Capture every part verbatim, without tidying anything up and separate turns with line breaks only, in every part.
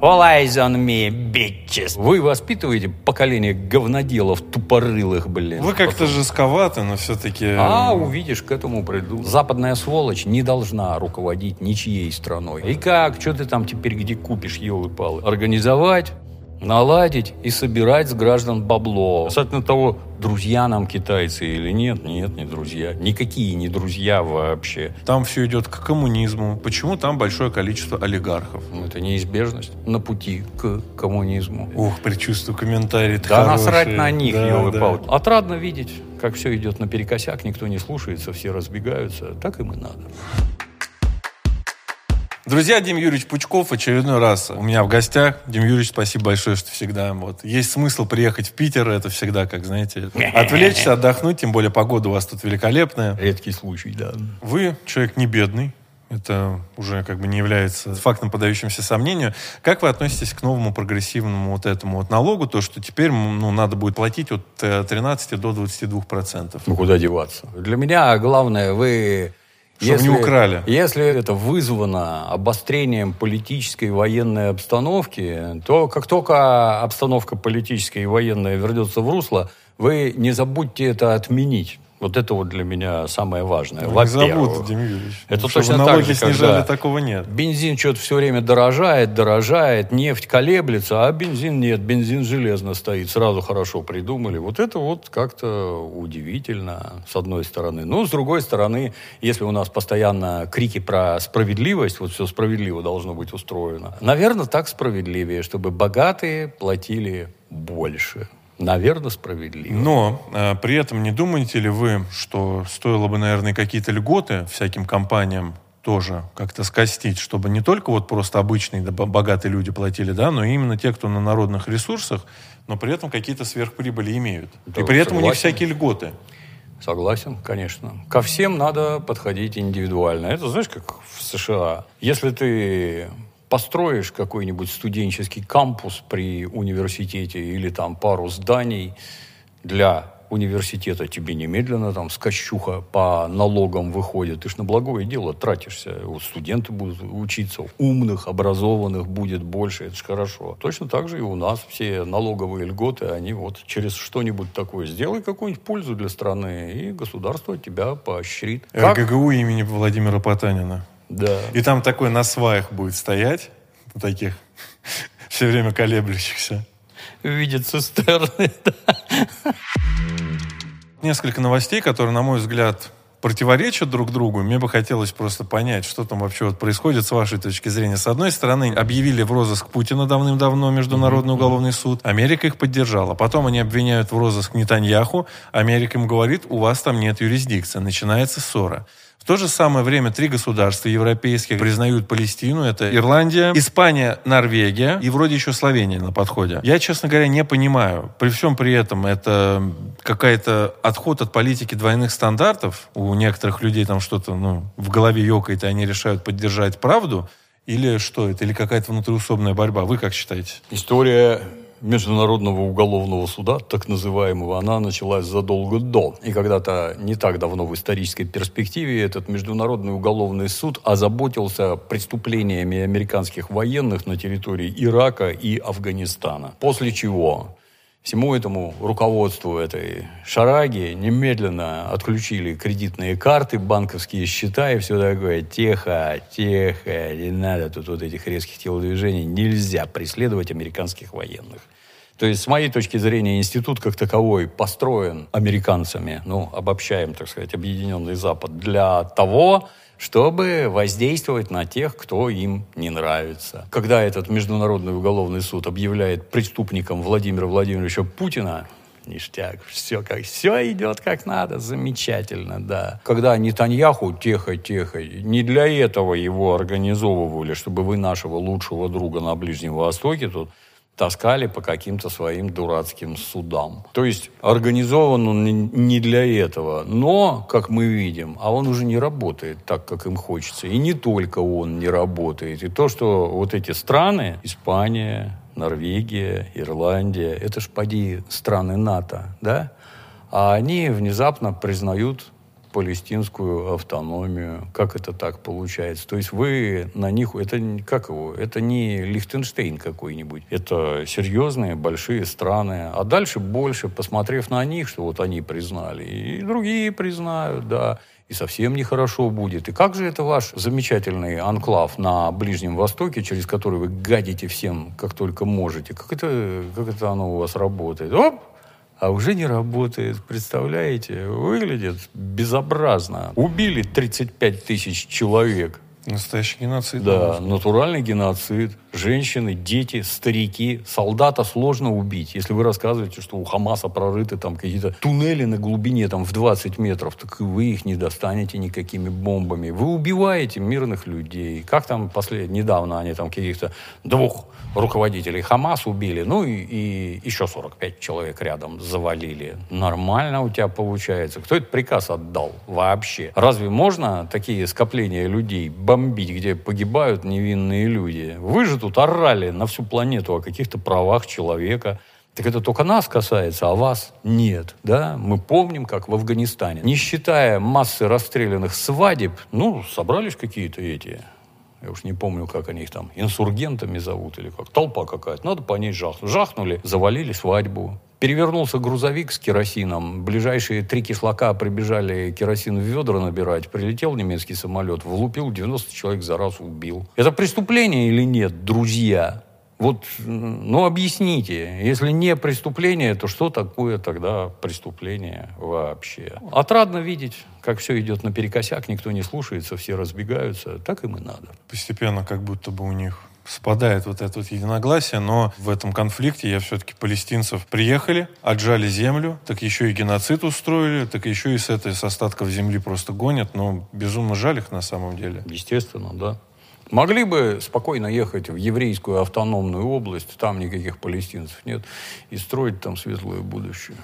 All eyes on me, bitches. Вы воспитываете поколение говноделов тупорылых, блин.
Вы как-то жестковаты, но все-таки...
А, увидишь, к этому придут. Западная сволочь не должна руководить ничьей страной. И как? Что ты там теперь где купишь, елы-палы? Организовать, наладить и собирать с граждан бабло. Касательно того, друзья нам китайцы или нет, нет, не друзья. Никакие не друзья вообще.
Там все идет к коммунизму. Почему там большое количество олигархов?
Это неизбежность на пути к коммунизму.
Ух, предчувствую комментарий.
Да насрать на них,
да,
елы-палы.
Да.
Отрадно видеть, как все идет наперекосяк, никто не слушается, все разбегаются. Так им и надо.
Друзья, Дим Юрьевич Пучков очередной раз у меня в гостях. Дим Юрьевич, спасибо большое, что всегда вот есть смысл приехать в Питер. Это всегда, как знаете, отвлечься, отдохнуть. Тем более погода у вас тут великолепная.
Редкий случай, да.
Вы человек не бедный. Это уже как бы не является фактом, поддающимся сомнению. Как вы относитесь к новому прогрессивному вот этому вот налогу, то, что теперь ну, надо будет платить от тринадцати до двадцати двух процентов?
Ну, куда деваться? Для меня главное, вы...
Чтобы
если,
не украли.
Если это вызвано обострением политической и военной обстановки, то как только обстановка политическая и военная вернется в русло, вы не забудьте это отменить. Вот это вот для меня самое важное.
Ну, не забудут, Дим Юрьевич.
Это
чтобы
точно
налоги
так же,
снижали,
когда
такого нет.
Бензин что-то все время дорожает, дорожает, нефть колеблется, а бензин нет, бензин железно стоит. Сразу хорошо придумали. Вот это вот как-то удивительно, с одной стороны. Но с другой стороны, если у нас постоянно крики про справедливость, вот все справедливо должно быть устроено, наверное, так справедливее, чтобы богатые платили больше. Наверное, справедливо.
Но э, при этом не думаете ли вы, что стоило бы, наверное, какие-то льготы всяким компаниям тоже как-то скостить, чтобы не только вот просто обычные да, богатые люди платили, да, но и именно те, кто на народных ресурсах, но при этом какие-то сверхприбыли имеют. Да, и при этом согласен. У них всякие льготы.
Согласен, конечно. Ко всем надо подходить индивидуально. Это, знаешь, как в США. Если ты построишь какой-нибудь студенческий кампус при университете или там пару зданий для университета, тебе немедленно там скачуха по налогам выходит. Ты ж на благое дело тратишься. Вот студенты будут учиться, умных, образованных будет больше. Это ж хорошо. Точно так же и у нас все налоговые льготы, они вот через что-нибудь такое. Сделай какую-нибудь пользу для страны, и государство тебя поощрит.
эр гэ гэ у имени Владимира Потанина.
Да.
И там такой на сваях будет стоять, таких все время колеблющихся.
В виде цистерны, да.
Несколько новостей, которые, на мой взгляд, противоречат друг другу. Мне бы хотелось просто понять, что там вообще вот происходит с вашей точки зрения. С одной стороны, объявили в розыск Путина давным-давно Международный уголовный суд. Америка их поддержала. Потом они обвиняют в розыск Нетаньяху. Америка им говорит, у вас там нет юрисдикции. Начинается ссора. В то же самое время три государства европейских признают Палестину. Это Ирландия, Испания, Норвегия и вроде еще Словения на подходе. Я, честно говоря, не понимаю. При всем при этом это какая-то отход от политики двойных стандартов. У некоторых людей там что-то ну, в голове ёкает, и они решают поддержать правду. Или что это? Или какая-то внутриусобная борьба? Вы как считаете?
История Международного уголовного суда, так называемого, она началась задолго до. И когда-то не так давно в исторической перспективе этот Международный уголовный суд озаботился преступлениями американских военных на территории Ирака и Афганистана. После чего всему этому руководству этой шараги немедленно отключили кредитные карты, банковские счета и все такое. Тихо, тихо, не надо тут вот этих резких телодвижений. Нельзя преследовать американских военных. То есть, с моей точки зрения, институт как таковой построен американцами, ну, обобщаем, так сказать, Объединенный Запад, для того, чтобы воздействовать на тех, кто им не нравится. Когда этот Международный уголовный суд объявляет преступником Владимира Владимировича Путина, ништяк, все, как, все идет как надо, замечательно, да. Когда Нетаньяху, тихо-тихо, не для этого его организовывали, чтобы вы нашего лучшего друга на Ближнем Востоке тут таскали по каким-то своим дурацким судам. То есть организован он не для этого. Но, как мы видим, а он уже не работает так, как им хочется. И не только он не работает. И то, что вот эти страны, Испания, Норвегия, Ирландия, это ж поди страны НАТО, да? А они внезапно признают палестинскую автономию. Как это так получается? То есть вы на них... Это как его? Это не Лихтенштейн какой-нибудь. Это серьезные большие страны. А дальше больше, посмотрев на них, что вот они признали, и другие признают, да. И совсем нехорошо будет. И как же это ваш замечательный анклав на Ближнем Востоке, через который вы гадите всем, как только можете? Как это, как это оно у вас работает? Оп! А уже не работает, представляете? Выглядит безобразно. Убили тридцать пять тысяч человек.
Настоящий геноцид.
Да, натуральный геноцид. Женщины, дети, старики. Солдата сложно убить. Если вы рассказываете, что у Хамаса прорыты там какие-то туннели на глубине там, в двадцать метров, так вы их не достанете никакими бомбами. Вы убиваете мирных людей. Как там послед... недавно они там каких-то двух руководителей Хамас убили, ну и, и еще сорок пять человек рядом завалили. Нормально у тебя получается. Кто этот приказ отдал вообще? Разве можно такие скопления людей бомбить, где погибают невинные люди? Вы же тут орали на всю планету о каких-то правах человека. Так это только нас касается, а вас нет. Да? Мы помним, как в Афганистане. Не считая массы расстрелянных свадеб, ну, собрались какие-то эти... Я уж не помню, как они их там, инсургентами зовут или как. Толпа какая-то. Надо по ней жахнуть. Жахнули, завалили свадьбу. Перевернулся грузовик с керосином. Ближайшие три кишлака прибежали керосин в ведра набирать. Прилетел немецкий самолет, влупил девяносто человек за раз, убил. Это преступление или нет, друзья? Вот, ну, объясните. Если не преступление, то что такое тогда преступление вообще? Отрадно видеть, как все идет наперекосяк, никто не слушается, все разбегаются. Так им и надо.
Постепенно как будто бы у них спадает вот это вот единогласие, но в этом конфликте я все-таки палестинцев приехали, отжали землю, так еще и геноцид устроили, так еще и с этой, с остатков земли просто гонят. Но безумно жаль их на самом деле.
Естественно, да. Могли бы спокойно ехать в еврейскую автономную область, там никаких палестинцев нет, и строить там светлое будущее.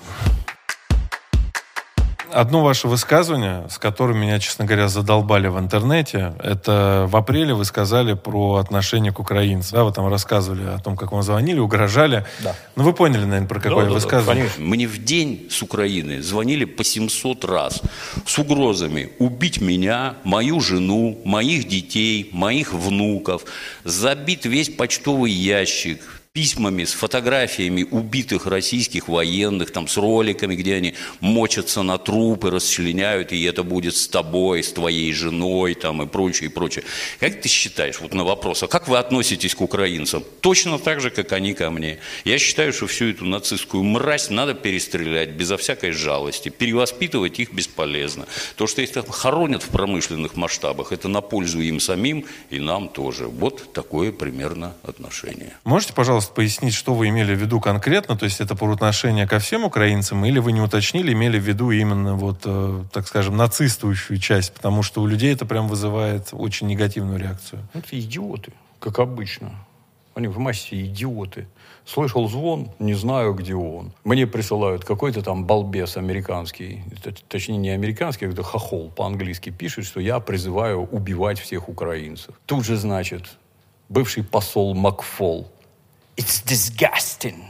Одно ваше высказывание, с которым меня, честно говоря, задолбали в интернете, это в апреле вы сказали про отношение к украинцам. Да, вы там рассказывали о том, как вам звонили, угрожали.
Да.
Ну, вы поняли, наверное, про какое
да,
высказывание.
Да, да,
Мне в день с Украины звонили по семьсот раз с угрозами убить меня, мою жену, моих детей, моих внуков, забит весь почтовый ящик письмами с фотографиями убитых российских военных, там, с роликами, где они мочатся на трупы, расчленяют, и это будет с тобой, с твоей женой, там, и прочее, и прочее. Как ты считаешь, вот на вопрос, а как вы относитесь к украинцам? Точно так же, как они ко мне. Я считаю, что всю эту нацистскую мразь надо перестрелять безо всякой жалости. Перевоспитывать их бесполезно. То, что их там хоронят в промышленных масштабах, это на пользу им самим и нам тоже. Вот такое примерно отношение.
Можете, пожалуйста, пояснить, что вы имели в виду конкретно? То есть это по отношению ко всем украинцам, или вы не уточнили, имели в виду именно, вот, э, так скажем, нацистующую часть? Потому что у людей это прям вызывает очень негативную реакцию.
Это идиоты, как обычно. Они в массе идиоты. Слышал звон, не знаю, где он. Мне присылают какой-то там балбес американский, точнее, не американский, а какой-то хохол по-английски пишет, что я призываю убивать всех украинцев. Тут же, значит, бывший посол Макфол. It's disgusting.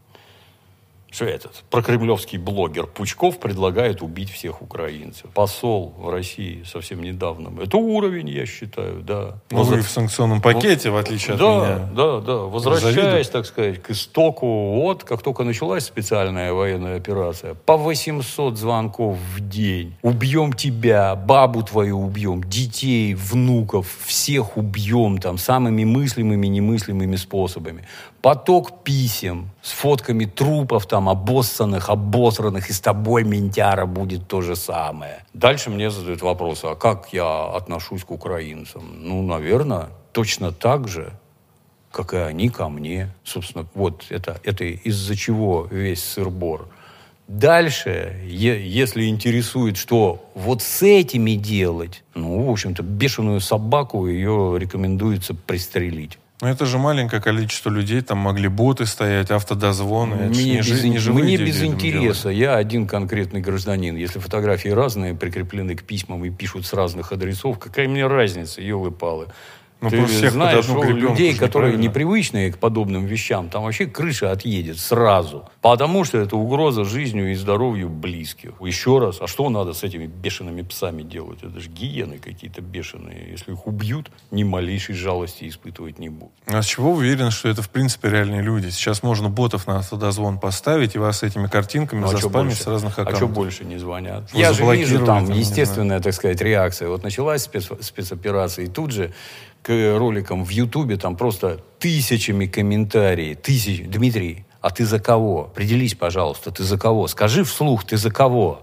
Что этот прокремлевский блогер Пучков предлагает убить всех украинцев. Посол в России совсем недавно. Это уровень, я считаю, да.
Ну, вы в санкционном пакете, в отличие
да,
от меня.
Да, да, возвращаясь, так сказать, к истоку, вот, как только началась специальная военная операция, по восемьсот звонков в день. Убьем тебя, бабу твою убьем, детей, внуков, всех убьем там самыми мыслимыми, немыслимыми способами. Поток писем с фотками трупов там, обоссанных, обосранных, и с тобой, ментяра, будет то же самое. Дальше мне задают вопрос, а как я отношусь к украинцам? Ну, наверное, точно так же, как и они ко мне. Собственно, вот это, это из-за чего весь сыр-бор. Дальше, е- если интересует, что вот с этими делать, ну, в общем-то, бешеную собаку ее рекомендуется пристрелить.
Но это же маленькое количество людей, там могли боты стоять, автодозвоны. Это
Мне,
не
без,
жи- не живые
мне
люди
без
этим
интереса.
делают.
Я один конкретный гражданин. Если фотографии разные, прикреплены к письмам и пишут с разных адресов, какая мне разница, елы-палы.
Ну,
Ты
всех
знаешь,
под одну
что
гребенку
людей,
же
которые
неправильно.
непривычные к подобным вещам, там вообще крыша отъедет сразу. Потому что это угроза жизнью и здоровью близких. Еще раз, а что надо с этими бешеными псами делать? Это же гиены какие-то бешеные. Если их убьют, ни малейшей жалости испытывать не будут.
А с чего вы уверены, что это в принципе реальные люди? Сейчас можно ботов на автодозвон поставить и вас этими картинками
Ну, а чё
заспамить
больше?
с разных
А
аккаунтов.
что больше не звонят?
Вы
Я же
заблокировали
вижу там
там, не
естественная, так сказать, реакция. Вот началась спец... спецоперация, и тут же к роликам в Ютубе там просто тысячами комментариев. Тысяч. Дмитрий, а ты за кого? Определись, пожалуйста, ты за кого? Скажи вслух, ты за кого?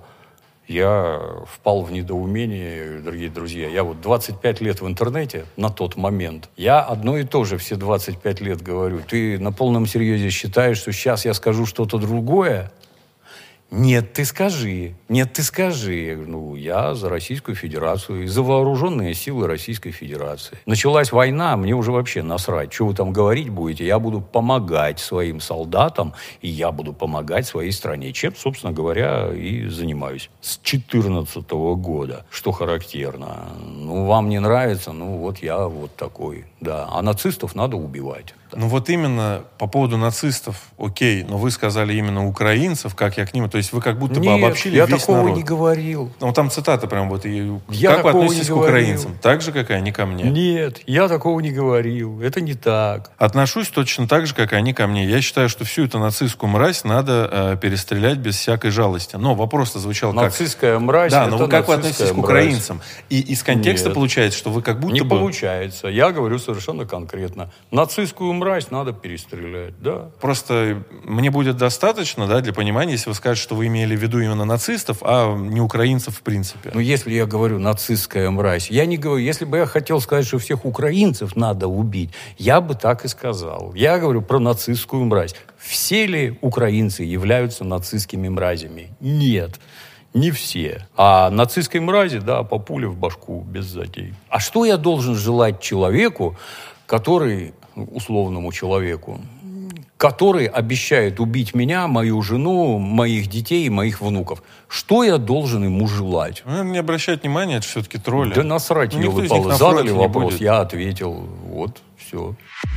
Я впал в недоумение, дорогие друзья. Я вот двадцать пять лет в интернете на тот момент. Я одно и то же все двадцать пять лет говорю. Ты на полном серьезе считаешь, что сейчас я скажу что-то другое? Нет, ты скажи. Нет, ты скажи. Я говорю, ну, я за Российскую Федерацию и за вооруженные силы Российской Федерации. Началась война, мне уже вообще насрать. Что вы там говорить будете? Я буду помогать своим солдатам, и я буду помогать своей стране. Чем, собственно говоря, и занимаюсь. С две тысячи четырнадцатого года. Что характерно. Ну, вам не нравится? Ну, вот я вот такой. Да. А нацистов надо убивать.
Ну вот именно по поводу нацистов, окей, но вы сказали именно украинцев, как я к ним, то есть вы как будто бы
Нет,
обобщили
я
весь
такого
народ.
не говорил.
Ну там цитата прям вот. И
Я
как вы
такого
относитесь
не
к украинцам?
говорил.
Так же, как и они ко мне?
Нет, я такого не говорил. Это не так.
Отношусь точно так же, как и они ко мне. Я считаю, что всю эту нацистскую мразь надо э, перестрелять без всякой жалости. Но вопрос-то звучал как...
Нацистская мразь.
Да,
это
но вы как вы
нацистская
относитесь к
мразь.
украинцам? И из контекста
Нет.
получается, что вы как будто
Не
бы...
получается. Я говорю совершенно конкретно. Нацистскую мразь надо перестрелять, да.
Просто мне будет достаточно, да, для понимания, если вы скажете, что вы имели в виду именно нацистов, а не украинцев в принципе.
Но если я говорю нацистская мразь, я не говорю, если бы я хотел сказать, что всех украинцев надо убить, я бы так и сказал. Я говорю про нацистскую мразь. Все ли украинцы являются нацистскими мразями? Нет. Не все. А нацистской мрази, да, по пуле в башку, без затей. А что я должен желать человеку, который, условному человеку, который обещает убить меня, мою жену, моих детей и моих внуков? Что я должен ему желать?
Ну, не обращать внимания, это все-таки тролли.
Да насрать,
Никто из них
елы-палы.
на
Задали
фронте не
вопрос,
будет.
я ответил. Вот, все.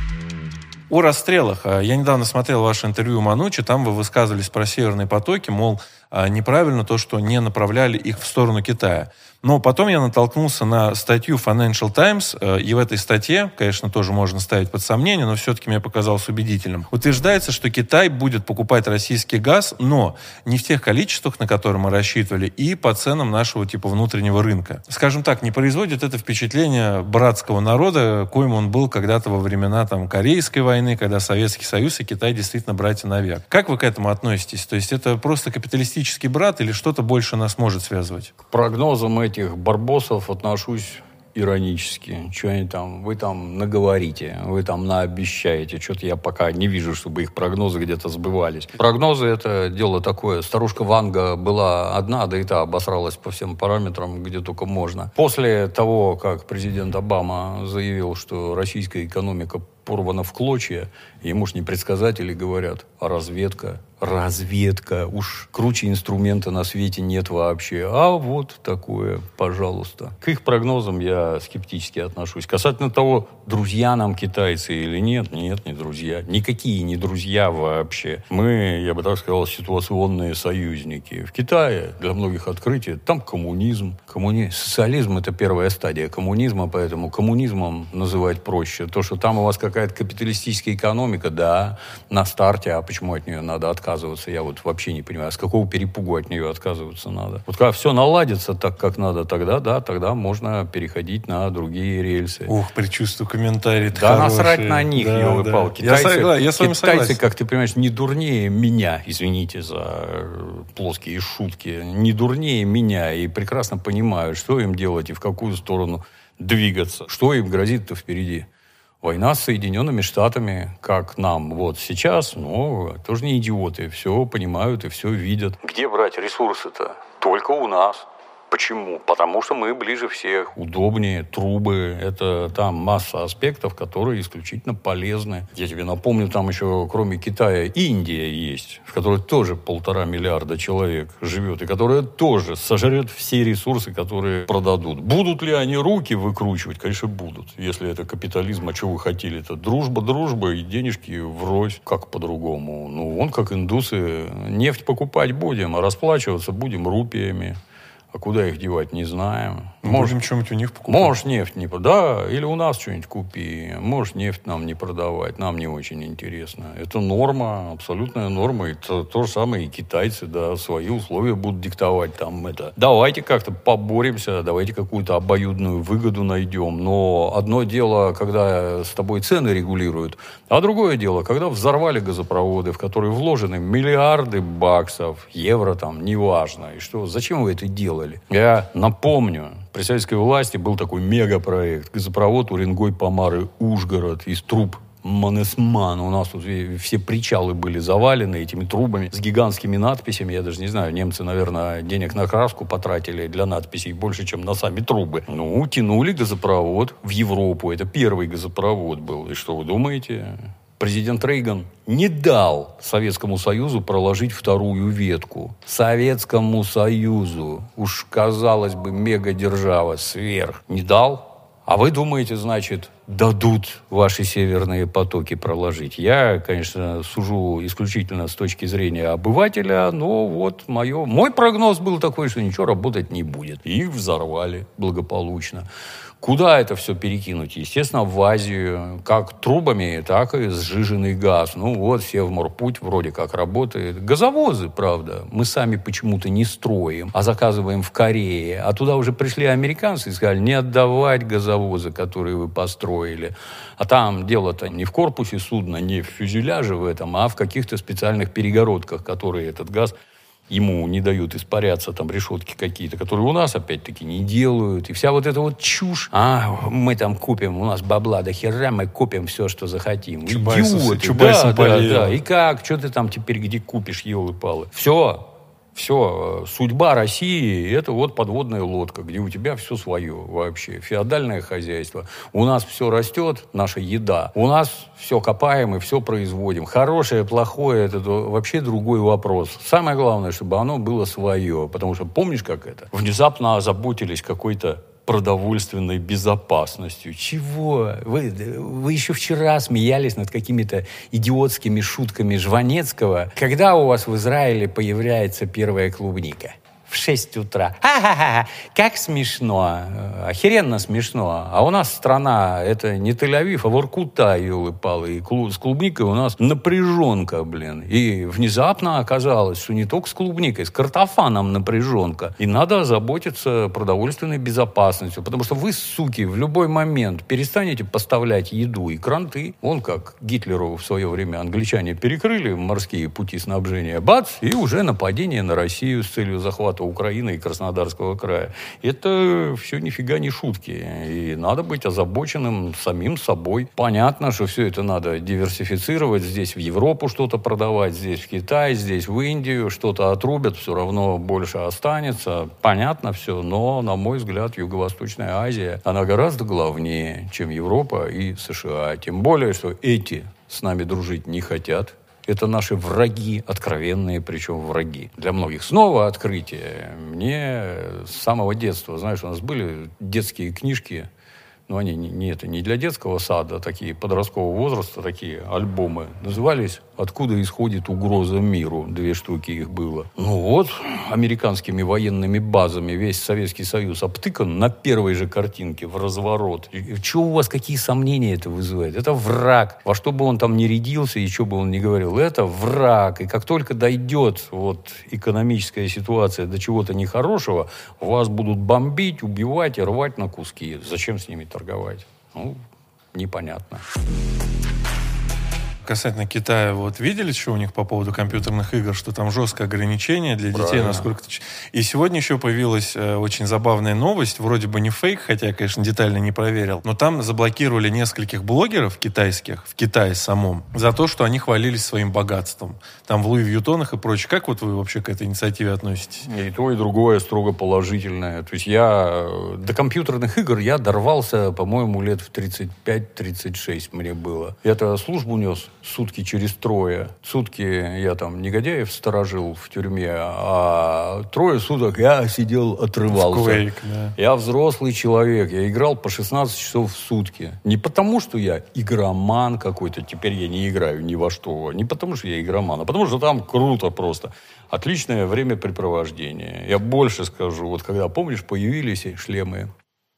О расстрелах. Я недавно смотрел ваше интервью Манучи, там вы высказывались про северные потоки, мол, неправильно то, что не направляли их в сторону Китая. Но потом я натолкнулся на статью Financial Times, и в этой статье, конечно, тоже можно ставить под сомнение, но все-таки мне показалось убедительным. Утверждается, что Китай будет покупать российский газ, но не в тех количествах, на которые мы рассчитывали, и по ценам нашего типа внутреннего рынка. Скажем так, не производит это впечатление братского народа, коим он был когда-то во времена там, Корейской войны, когда Советский Союз и Китай действительно братья навек. Как вы к этому относитесь? То есть это просто капиталистический брат или что-то больше нас может связывать?
К прогнозам этих барбосов отношусь иронически. Что они там? Вы там наговорите, вы там наобещаете. Что-то я пока не вижу, чтобы их прогнозы где-то сбывались. Прогнозы — это дело такое. Старушка Ванга была одна, да и та обосралась по всем параметрам, где только можно. После того, как президент Обама заявил, что российская экономика порвана в клочья, ему ж не предсказатели говорят, а разведка. Разведка. Уж круче инструмента на свете нет вообще. А вот такое, пожалуйста. К их прогнозам я скептически отношусь. Касательно того, друзья нам китайцы или нет, нет, не друзья. Никакие не друзья вообще. Мы, я бы так сказал, ситуационные союзники. В Китае для многих открытий там коммунизм. Коммуни... Социализм — это первая стадия коммунизма, поэтому коммунизмом называть проще. То, что там у вас какая-то капиталистическая экономика, да, на старте, а почему от нее надо отказываться? Отказываться, я вот вообще не понимаю, с какого перепугу от нее отказываться надо. Вот когда все наладится так, как надо, тогда, да, тогда можно переходить на другие рельсы.
Ух, предчувствую комментарий.
Да насрать на них,
да,
елы-палы.
да.
Китайцы,
я, согла... я с вами
китайцы,
согласен.
как ты понимаешь, не дурнее меня, извините за плоские шутки, не дурнее меня и прекрасно понимают, что им делать и в какую сторону двигаться. Что им грозит-то впереди? Война с Соединенными Штатами, как нам вот сейчас, ну, тоже не идиоты, все понимают и все видят. Где брать ресурсы-то? Только у нас. Почему? Потому что мы ближе всех, удобнее, трубы. Это там масса аспектов, которые исключительно полезны. Я тебе напомню, там еще кроме Китая Индия есть, в которой тоже полтора миллиарда человек живет, и которая тоже сожрет все ресурсы, которые продадут. Будут ли они руки выкручивать? Конечно, будут. Если это капитализм, а что вы хотели? Это дружба, дружба и денежки врозь. Как по-другому? Ну, вон как индусы. Нефть покупать будем, а расплачиваться будем рупиями. А куда их девать, не знаем.
Можешь, Можем что-нибудь у них покупать.
Можешь нефть не продавать. Да, или у нас что-нибудь купи. Можешь нефть нам не продавать. Нам не очень интересно. Это норма, абсолютная норма. Это то же самое и китайцы, да, свои условия будут диктовать. Там это. Давайте как-то поборемся, давайте какую-то обоюдную выгоду найдем. Но одно дело, когда с тобой цены регулируют, а другое дело, когда взорвали газопроводы, в которые вложены миллиарды баксов, евро там, неважно. И что, зачем вы это делали? Я напомню, при советской власти был такой мегапроект. Газопровод Уренгой-Помары-Ужгород из труб Манесман. У нас тут все причалы были завалены этими трубами с гигантскими надписями. Я даже не знаю, немцы, наверное, денег на краску потратили для надписей больше, чем на сами трубы. Ну, тянули газопровод в Европу. Это первый газопровод был. И что вы думаете? Президент Рейган не дал Советскому Союзу проложить вторую ветку. Советскому Союзу, уж казалось бы, мегадержава сверх, не дал. А вы думаете, значит, дадут ваши северные потоки проложить? Я, конечно, сужу исключительно с точки зрения обывателя, но вот мое, мой прогноз был такой, что ничего работать не будет. И их взорвали благополучно. Куда это все перекинуть? Естественно, в Азию. Как трубами, так и сжиженный газ. Ну вот, Севморпуть вроде как работает. Газовозы, правда, мы сами почему-то не строим, а заказываем в Корее. А туда уже пришли американцы и сказали, не отдавать газовозы, которые вы построили. А там дело-то не в корпусе судна, не в фюзеляже в этом, а в каких-то специальных перегородках, которые этот газ... Ему не дают испаряться, там, решетки какие-то, которые у нас, опять-таки, не делают. И вся вот эта вот чушь. А, мы там купим, у нас бабла до хера, мы купим все, что захотим. Идиоты.
Чубайсом
да, да, да. И как? Что ты там теперь где купишь, елы-палы? Все. Все, судьба России – это вот подводная лодка, где у тебя все свое вообще, феодальное хозяйство. У нас все растет, наша еда. У нас все копаем и все производим. Хорошее, плохое – это вообще другой вопрос. Самое главное, чтобы оно было свое. Потому что помнишь, как это? Внезапно озаботились какой-то продовольственной безопасностью. Чего? Вы, вы еще вчера смеялись над какими-то идиотскими шутками Жванецкого. Когда у вас в Израиле появляется первая клубника? В шесть утра. Ха-ха-ха! Как смешно. Охеренно смешно. А у нас страна, это не Тель-Авив, а Воркута, елы-палы. И клуб, с клубникой у нас напряженка, блин. И внезапно оказалось, что не только с клубникой, с картофаном напряженка. И надо озаботиться продовольственной безопасностью. Потому что вы, суки, в любой момент перестанете поставлять еду и кранты. Вон как Гитлеру в свое время англичане перекрыли морские пути снабжения. Бац! И уже нападение на Россию с целью захвата Украины и Краснодарского края. Это все нифига не шутки. И надо быть озабоченным самим собой. Понятно, что все это надо диверсифицировать. Здесь в Европу что-то продавать, здесь в Китай, здесь в Индию. Что-то отрубят, все равно больше останется. Понятно все, но, на мой взгляд, Юго-Восточная Азия, она гораздо главнее, чем Европа и США. Тем более, что эти с нами дружить не хотят. Это наши враги, откровенные, причем враги. Для многих снова открытие. Мне с самого детства, знаешь, у нас были детские книжки, но они не, не, это не для детского сада, такие подросткового возраста, такие альбомы. Назывались «Откуда исходит угроза миру». Две штуки их было. Ну вот, американскими военными базами весь Советский Союз обтыкан на первой же картинке в разворот. Чего у вас, какие сомнения это вызывает? Это враг. Во что бы он там ни рядился и что бы он ни говорил, это враг. И как только дойдет вот экономическая ситуация до чего-то нехорошего, вас будут бомбить, убивать и рвать на куски. Зачем с ними торговать? Ну, непонятно.
касательно Китая, вот видели, что у них по поводу компьютерных игр, что там жесткое ограничение для детей,
Правильно.
насколько... И сегодня еще появилась э, очень забавная новость, вроде бы не фейк, хотя я, конечно, детально не проверил, но там заблокировали нескольких блогеров китайских в Китае самом за то, что они хвалились своим богатством. Там в Луи Вьютонах и прочее. Как вот вы вообще к этой инициативе относитесь?
И то, и другое строго положительное. То есть я до компьютерных игр я дорвался, по-моему, лет в тридцать пять тридцать шесть мне было. Я-то службу нес сутки через трое. Сутки я там негодяев сторожил в тюрьме, а трое суток я сидел, отрывался.
В Quake, да.
Я взрослый человек, я играл по шестнадцать часов в сутки. Не потому, что я игроман какой-то, теперь я не играю ни во что. Не потому, что я игроман, а потому, что там круто просто. Отличное времяпрепровождение. Я больше скажу. Вот когда, помнишь, появились шлемы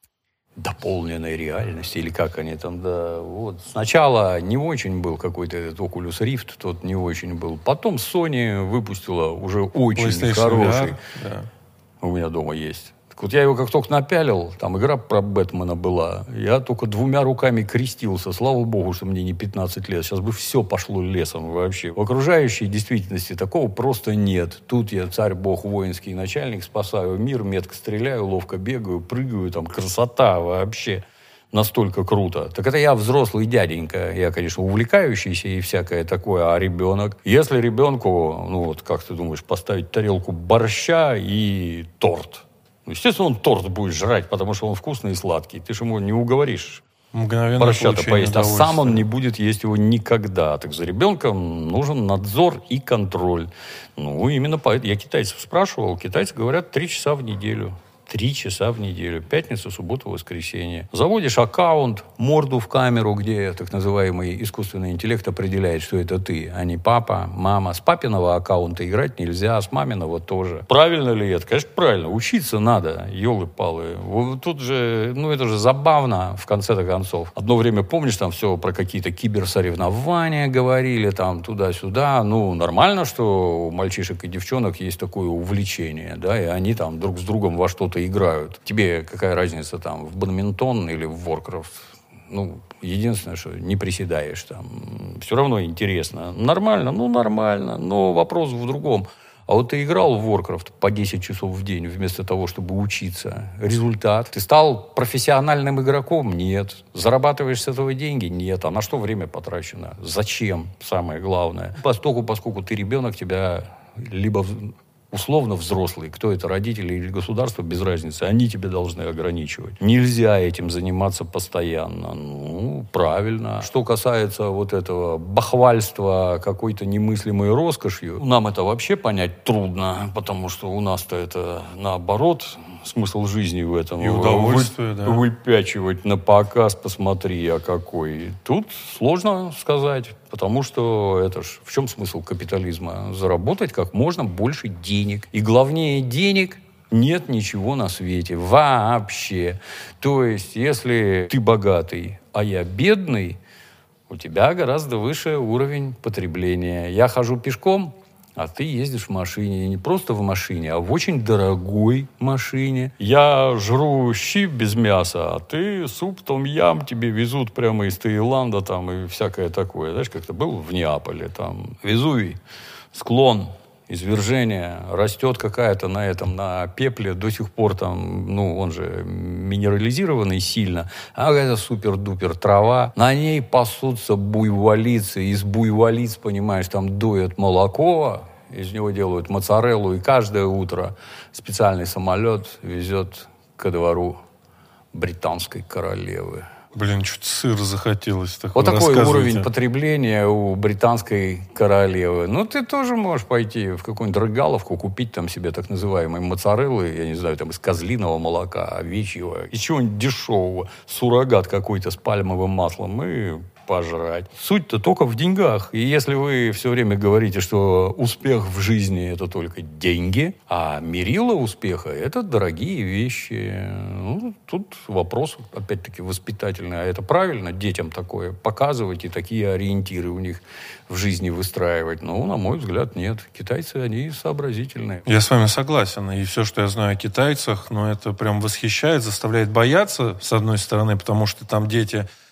дополненной реальности, или как они там, да, вот. Сначала не очень был какой-то этот Oculus Rift, тот не очень был. Потом Sony выпустила уже очень
PlayStation
хороший.
ви ар, да.
У меня дома есть. Так вот я его как только напялил, там игра про Бэтмена была, я только двумя руками крестился. Слава богу, что мне не пятнадцать лет. Сейчас бы все пошло лесом вообще. В окружающей действительности такого просто нет. Тут я царь, бог, воинский начальник, спасаю мир, метко стреляю, ловко бегаю, прыгаю, там красота вообще. Настолько круто. Так это я взрослый дяденька. Я, конечно, увлекающийся и всякое такое. А ребенок? Если ребенку, ну вот, как ты думаешь, поставить тарелку борща и торт. Ну, естественно, он торт будет жрать, потому что он вкусный и сладкий. Ты же ему не уговоришь
Мгновенно
борща-то поесть. А сам он
удовольствия.
не будет есть его никогда. Так за ребенком нужен надзор и контроль. Ну, именно поэтому. Я китайцев спрашивал. Китайцы говорят три часа в неделю. Три часа в неделю. Пятница, суббота, воскресенье. Заводишь аккаунт, морду в камеру, где так называемый искусственный интеллект определяет, что это ты, а не папа, мама. С папиного аккаунта играть нельзя, а с маминого тоже. Правильно ли это? Конечно, правильно. Учиться надо, елы-палы. Вот тут же, ну это же забавно, в конце-то концов. Одно время, помнишь, там все про какие-то киберсоревнования говорили, там туда-сюда. Ну, нормально, что у мальчишек и девчонок есть такое увлечение, да, и они там друг с другом во что-то играют. Тебе какая разница там, в бадминтон или в Warcraft? Ну, единственное, что не приседаешь там. Все равно интересно. Нормально? Ну, нормально. Но вопрос в другом. А вот ты играл в Warcraft по десять часов в день вместо того, чтобы учиться. Результат? Ты стал профессиональным игроком? Нет. Зарабатываешь с этого деньги? Нет. А на что время потрачено? Зачем? Самое главное. Поскольку, поскольку ты ребенок, тебя либо условно взрослый, кто это, родители или государство, без разницы, они тебя должны ограничивать. Нельзя этим заниматься постоянно. Ну, правильно. Что касается вот этого бахвальства какой-то немыслимой роскошью, нам это вообще понять трудно, потому что у нас-то это наоборот, смысл жизни в этом.
И удовольствие,
вы,
да.
Выпячивать на показ, посмотри, а какой. Тут сложно сказать, потому что это ж в чем смысл капитализма? Заработать как можно больше денег. И главнее денег нет ничего на свете. Вообще. То есть, если ты богатый, а я бедный, у тебя гораздо выше уровень потребления. Я хожу пешком, а ты ездишь в машине. И не просто в машине, а в очень дорогой машине. Я жру щи без мяса, а ты суп том-ям тебе везут прямо из Таиланда там и всякое такое. Знаешь, как-то был в Неаполе, там Везувий, склон, извержение, растет какая-то на этом, на пепле до сих пор там, ну, он же минерализированный сильно, а это супер-дупер трава, на ней пасутся буйволицы, из буйволиц, понимаешь, там доят молоко, из него делают моцареллу, и каждое утро специальный самолет везет ко двору британской королевы.
Блин, что-то сыр захотелось. Так
вот такой
рассказывайте.
Уровень потребления у британской королевы. Ну, ты тоже можешь пойти в какую-нибудь рыгаловку, купить там себе так называемые моцареллы, я не знаю, там из козлиного молока, овечьего, из чего-нибудь дешевого, суррогат какой-то с пальмовым маслом и пожрать. Суть-то только в деньгах. И если вы все время говорите, что успех в жизни – это только деньги, а мерило успеха – это дорогие вещи. Ну, тут вопрос, опять-таки, воспитательный. А это правильно детям такое показывать и такие ориентиры у них в жизни выстраивать? Ну, на мой взгляд, нет. Китайцы, они сообразительные.
Я с вами согласен. И все, что я знаю о китайцах, ну, это прям восхищает, заставляет бояться, с одной стороны, потому что там дети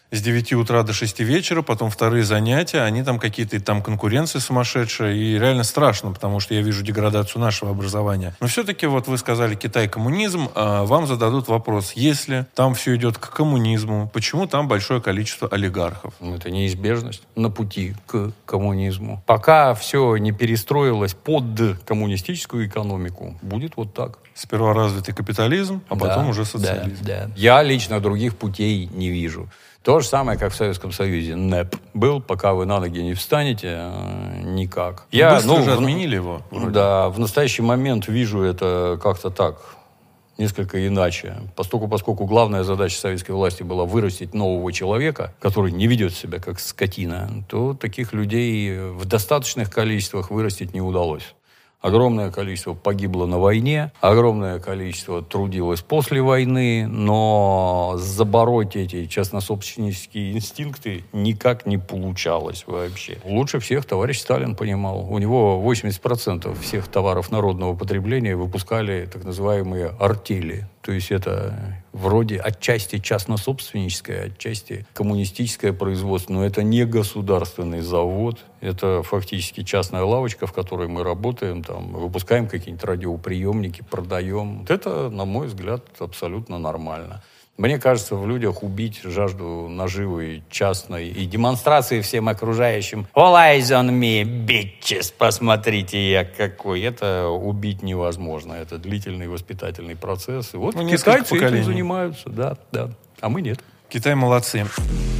с девяти утра до шести вечера, потом вторые занятия, они там какие-то там конкуренции сумасшедшие, и реально страшно, потому что я вижу деградацию нашего образования. Но все-таки вот вы сказали Китай коммунизм, а вам зададут вопрос, если там все идет к коммунизму, почему там большое количество олигархов?
Это неизбежность на пути к коммунизму. Пока все не перестроилось под коммунистическую экономику, будет вот так.
Сперва развитый капитализм, а потом
да,
уже социализм.
Да, да. Я лично других путей не вижу. То же самое, как в Советском Союзе. НЭП был, пока вы на ноги не встанете, никак.
Я, Быстро ну, же отменили его.
Вроде. Да, в настоящий момент вижу это как-то так, несколько иначе. Поскольку, поскольку главная задача советской власти была вырастить нового человека, который не ведет себя как скотина, то таких людей в достаточных количествах вырастить не удалось. Огромное количество погибло на войне, огромное количество трудилось после войны, но забороть эти частнособственнические инстинкты никак не получалось вообще. Лучше всех товарищ Сталин понимал. У него восемьдесят процентов всех товаров народного потребления выпускали так называемые артели. То есть это вроде отчасти частнособственническое, отчасти коммунистическое производство, но это не государственный завод, это фактически частная лавочка, в которой мы работаем, там, выпускаем какие-нибудь радиоприемники, продаем. Это, на мой взгляд, абсолютно нормально. Мне кажется, в людях убить жажду наживы частной и демонстрации всем окружающим «All eyes on me, bitches!» Посмотрите, я какой. Это убить невозможно. Это длительный воспитательный процесс. И вот ну, китайцы этим занимаются. Да, да. А мы нет.
Китай молодцы.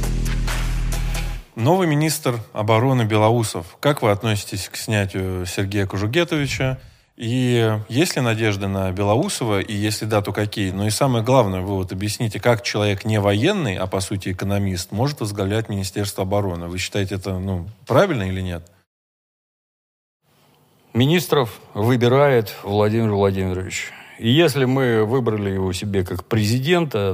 Новый министр обороны Белоусов. Как вы относитесь к снятию Сергея Кужугетовича? И есть ли надежды на Белоусова, и если да, то какие? Ну и самое главное, вы вот объясните, как человек не военный, а по сути экономист, может возглавлять Министерство обороны. Вы считаете это ну, правильно или нет?
Министров выбирает Владимир Владимирович. И если мы выбрали его себе как президента,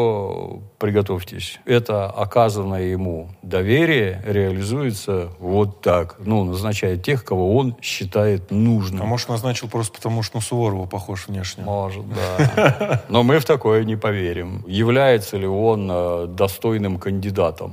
то приготовьтесь. Это оказанное ему доверие реализуется вот так. Ну, назначает тех, кого он считает нужным.
А может, назначил просто потому, что на Суворова похож внешне?
Может, да. Но мы в такое не поверим. Является ли он достойным кандидатом?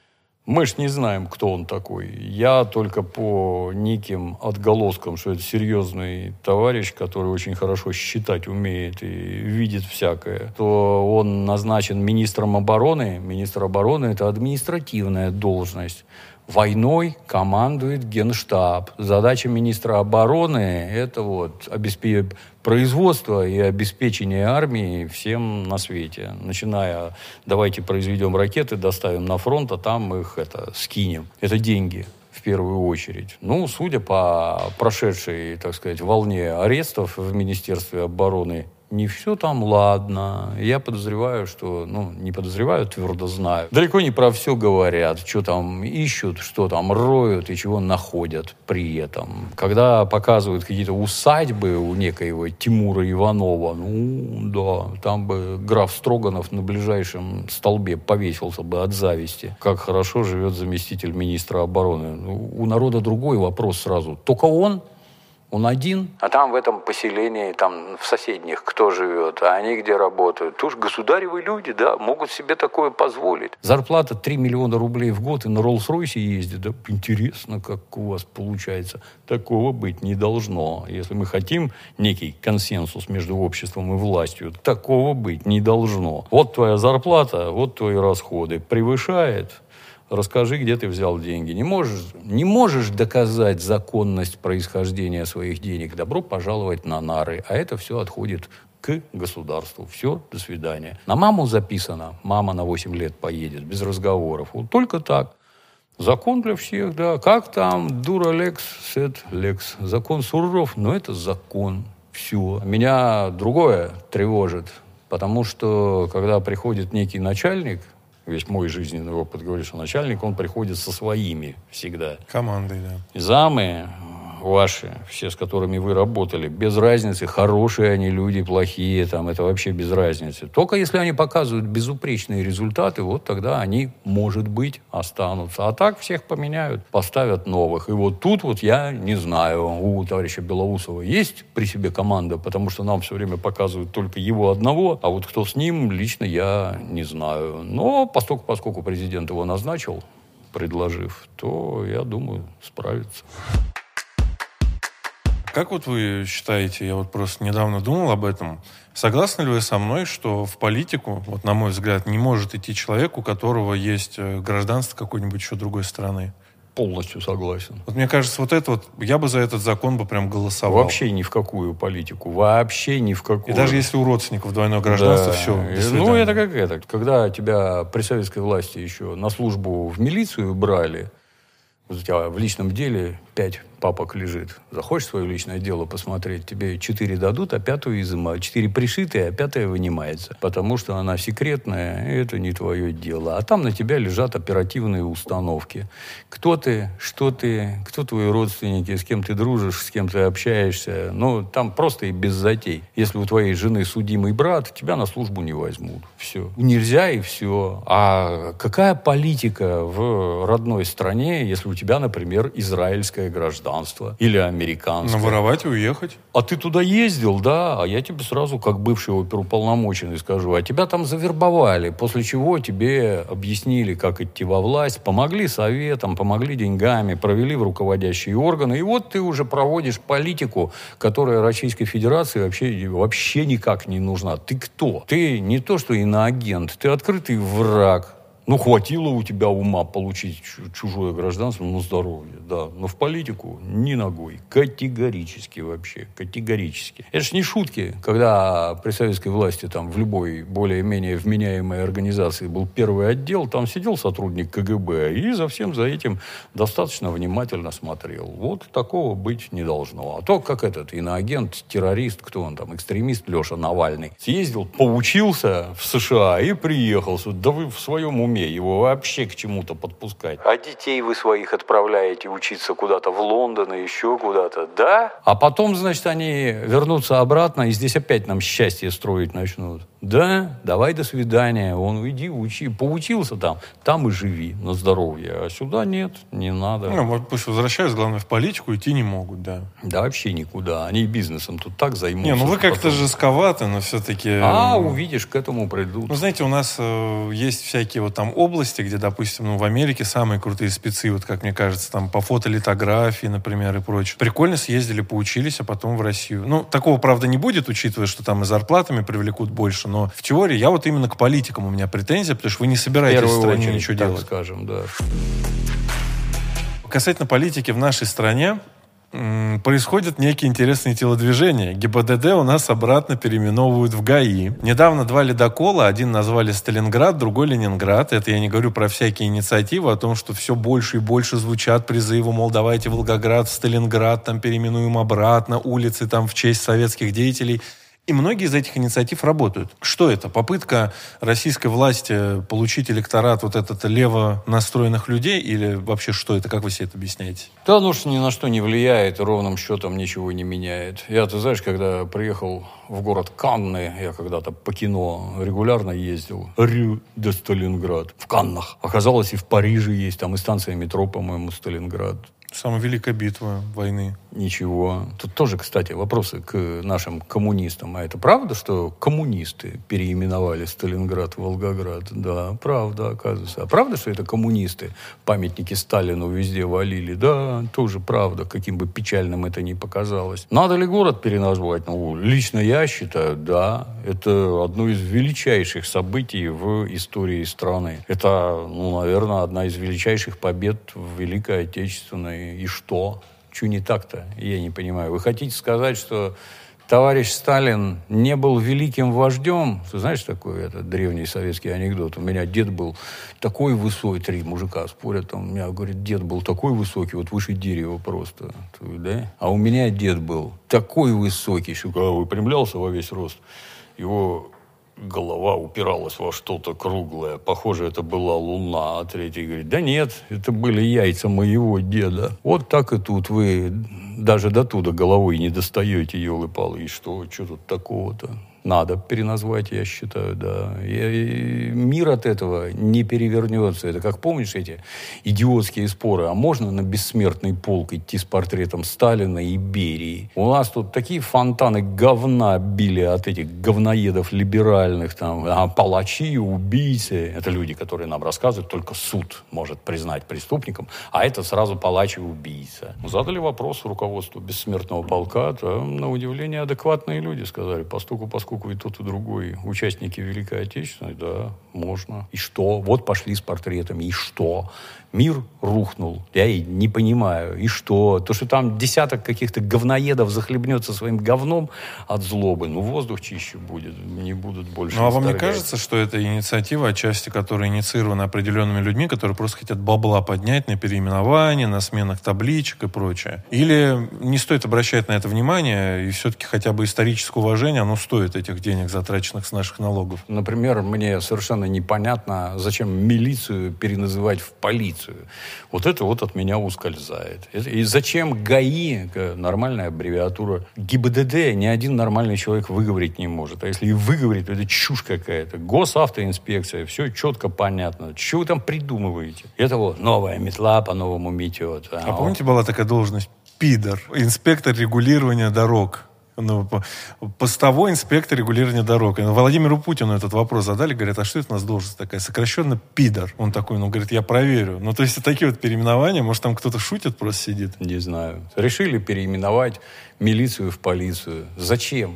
Мы ж не знаем, кто он такой. Я только по неким отголоскам, что это серьезный товарищ, который очень хорошо считать умеет и видит всякое, то он назначен министром обороны. Министр обороны – это административная должность. Войной командует Генштаб. Задача министра обороны – это вот обеспечение производства и обеспечение армии всем на свете. Начиная, давайте произведем ракеты, доставим на фронт, а там мы их это, скинем. Это деньги в первую очередь. Ну, судя по прошедшей, так сказать, волне арестов в Министерстве обороны, не все там ладно. Я подозреваю, что... Ну, не подозреваю, твердо знаю. Далеко не про все говорят. Что там ищут, что там роют и чего находят при этом. Когда показывают какие-то усадьбы у некоего Тимура Иванова, ну, да, там бы граф Строганов на ближайшем столбе повесился бы от зависти. Как хорошо живет заместитель министра обороны. Ну, у народа другой вопрос сразу. Только он... Он один. А там в этом поселении, там в соседних кто живет, а они где работают? Тоже государевы люди, да, могут себе такое позволить. Зарплата три миллиона рублей в год и на Роллс-Ройсе ездит. Да, интересно, как у вас получается. Такого быть не должно. Если мы хотим некий консенсус между обществом и властью, такого быть не должно. Вот твоя зарплата, вот твои расходы. Превышает... Расскажи, где ты взял деньги. Не можешь, не можешь доказать законность происхождения своих денег. Добро пожаловать на нары. А это все отходит к государству. Все, до свидания. На маму записано. Мама на восемь лет поедет. Без разговоров. Вот только так. Закон для всех, да. Как там? Дура лекс, сет лекс. Закон суров, но это закон. Все. Меня другое тревожит. Потому что, когда приходит некий начальник... Весь мой жизненный опыт говорит, что начальник, он приходит со своими всегда.
Командой, да.
Замы, ваши, все, с которыми вы работали, без разницы, хорошие они люди, плохие, там, это вообще без разницы. Только если они показывают безупречные результаты, вот тогда они, может быть, останутся. А так всех поменяют, поставят новых. И вот тут вот я не знаю, у товарища Белоусова есть при себе команда, потому что нам все время показывают только его одного, а вот кто с ним, лично я не знаю. Но поскольку, поскольку президент его назначил, предложив, то, я думаю, справится.
Как вот вы считаете, я вот просто недавно думал об этом, согласны ли вы со мной, что в политику, вот на мой взгляд, не может идти человек, у которого есть гражданство какой-нибудь еще другой страны?
Полностью согласен.
Вот мне кажется, вот это вот, я бы за этот закон бы прям голосовал.
Вообще ни в какую политику. Вообще ни в какую.
И даже если у родственников двойное гражданство, да. Все, до свидания.
Ну, это как это. Когда тебя при советской власти еще на службу в милицию брали, у тебя в личном деле пять папок лежит. Захочешь свое личное дело посмотреть, тебе четыре дадут, а пятую изымают. Четыре пришитые, а пятая вынимается. Потому что она секретная, и это не твое дело. А там на тебя лежат оперативные установки. Кто ты, что ты, кто твои родственники, с кем ты дружишь, с кем ты общаешься. Ну, там просто и без затей. Если у твоей жены судимый брат, тебя на службу не возьмут. Все. Нельзя, и все. А какая политика в родной стране, если у тебя, например, израильское гражданство или американское?
Наворовать и уехать.
А ты туда ездил, да? А я тебе сразу, как бывший оперуполномоченный, скажу, а тебя там завербовали, после чего тебе объяснили, как идти во власть, помогли советом, помогли деньгами, провели в руководящие органы, и вот ты уже проводишь политику, которая Российской Федерации вообще, вообще никак не нужна. Ты кто? Ты не то, что иноагент, ты открытый враг. Ну, хватило у тебя ума получить чужое гражданство, ну, здоровье, да. Но в политику ни ногой. Категорически вообще. Категорически. Это ж не шутки, когда при советской власти там в любой более-менее вменяемой организации был первый отдел, там сидел сотрудник ка гэ бэ и за всем за этим достаточно внимательно смотрел. Вот такого быть не должно. А то, как этот иноагент, террорист, кто он там, экстремист Леша Навальный, съездил, поучился в США и приехал. Да вы в своем уме его вообще к чему-то подпускать. А детей вы своих отправляете учиться куда-то в Лондон и еще куда-то, да? А потом, значит, они вернутся обратно и здесь опять нам счастье строить начнут. Да, давай до свидания. Он, иди, учи. Поучился там, там и живи на здоровье. А сюда нет, не надо.
Ну, пусть возвращаются, главное, в политику идти не могут, да.
Да, вообще никуда. Они бизнесом тут так займутся.
Не, ну вы как-то потом... жестковаты, но все-таки...
А, увидишь, к этому придут.
Ну, знаете, у нас э, есть всякие вот там области, где, допустим, ну, в Америке самые крутые спецы, вот как мне кажется, там по фотолитографии, например, и прочее. Прикольно съездили, поучились, а потом в Россию. Ну, такого, правда, не будет, учитывая, что там и зарплатами привлекут больше, но в теории я вот именно к политикам у меня претензия, потому что вы не собираетесь в стране очередь, ничего
так
делать.
Скажем, да.
Касательно политики в нашей стране, происходят некие интересные телодвижения. гэ бэ дэ дэ у нас обратно переименовывают в га и. Недавно два ледокола, один назвали Сталинград, другой Ленинград. Это я не говорю про всякие инициативы, о том, что все больше и больше звучат призывы, мол, давайте Волгоград в Сталинград, там переименуем обратно, улицы там в честь советских деятелей. И многие из этих инициатив работают. Что это? Попытка российской власти получить электорат вот этот лево настроенных людей? Или вообще что это? Как вы себе это объясняете?
Да, ну что ни на что не влияет, ровным счетом ничего не меняет. Я, ты знаешь, когда приехал в город Канны, я когда-то по кино регулярно ездил, Рю де Сталинград, в Каннах. Оказалось, и в Париже есть, там и станция метро, по-моему, Сталинград.
Самая великая битва войны.
Ничего. Тут тоже, кстати, вопросы к нашим коммунистам. А это правда, что коммунисты переименовали Сталинград в Волгоград? Да, правда, оказывается. А правда, что это коммунисты памятники Сталину везде валили? Да, тоже правда, каким бы печальным это ни показалось. Надо ли город переназвать? Ну, лично я считаю, да. Это одно из величайших событий в истории страны. Это, ну, наверное, одна из величайших побед в Великой Отечественной. И что? Чего не так-то? Я не понимаю. Вы хотите сказать, что товарищ Сталин не был великим вождем? Ты знаешь такой это, древний советский анекдот? У меня дед был такой высокий, три мужика спорят, там, у меня, говорит, дед был такой высокий, вот выше дерева просто. Да? А у меня дед был такой высокий, что когда выпрямлялся во весь рост, его голова упиралась во что-то круглое. Похоже, это была луна. А третий говорит, да нет, это были яйца моего деда. Вот так и тут вы даже до туда головой не достаете, елы-палы. И что, что тут такого-то? Надо переназвать, я считаю, да. И, и мир от этого не перевернется. Это как, помнишь, эти идиотские споры? А можно на бессмертный полк идти с портретом Сталина и Берии? У нас тут такие фонтаны говна били от этих говноедов либеральных. Там, а палачи, убийцы. Это люди, которые нам рассказывают, только суд может признать преступником. А это сразу палач и убийца. Задали вопрос руководству бессмертного полка. Там, на удивление, адекватные люди сказали, постуку, поскольку и тот, и другой участники Великой Отечественной, да, можно. И что? Вот пошли с портретами. И что? Мир рухнул. Я и не понимаю. И что? То, что там десяток каких-то говноедов захлебнется своим говном от злобы, ну, воздух чище будет. Не будут больше.
Ну, а вам не кажется, что это инициатива, отчасти, которая инициирована определенными людьми, которые просто хотят бабла поднять на переименование, на сменах табличек и прочее? Или не стоит обращать на это внимание, и все-таки хотя бы историческое уважение, оно стоит этих денег, затраченных с наших налогов?
Например, мне совершенно непонятно, зачем милицию переназывать в полицию. Вот это вот от меня ускользает. И зачем ГАИ, нормальная аббревиатура, ГИБДД, ни один нормальный человек выговорить не может. А если и выговорит, то это чушь какая-то. Госавтоинспекция, все четко понятно. Что вы там придумываете? Это вот новая метла по-новому метет.
А, а помните, была такая должность? ПИДОР. Инспектор регулирования дорог. Ну, постовой инспектор регулирования дорог. И Владимиру Путину этот вопрос задали, говорят, а что это у нас должность такая? Сокращенно ПИДОР. Он такой, ну, говорит, я проверю. Ну, то есть, такие вот переименования, может, там кто-то шутит, просто сидит?
Не знаю. Решили переименовать милицию в полицию. Зачем?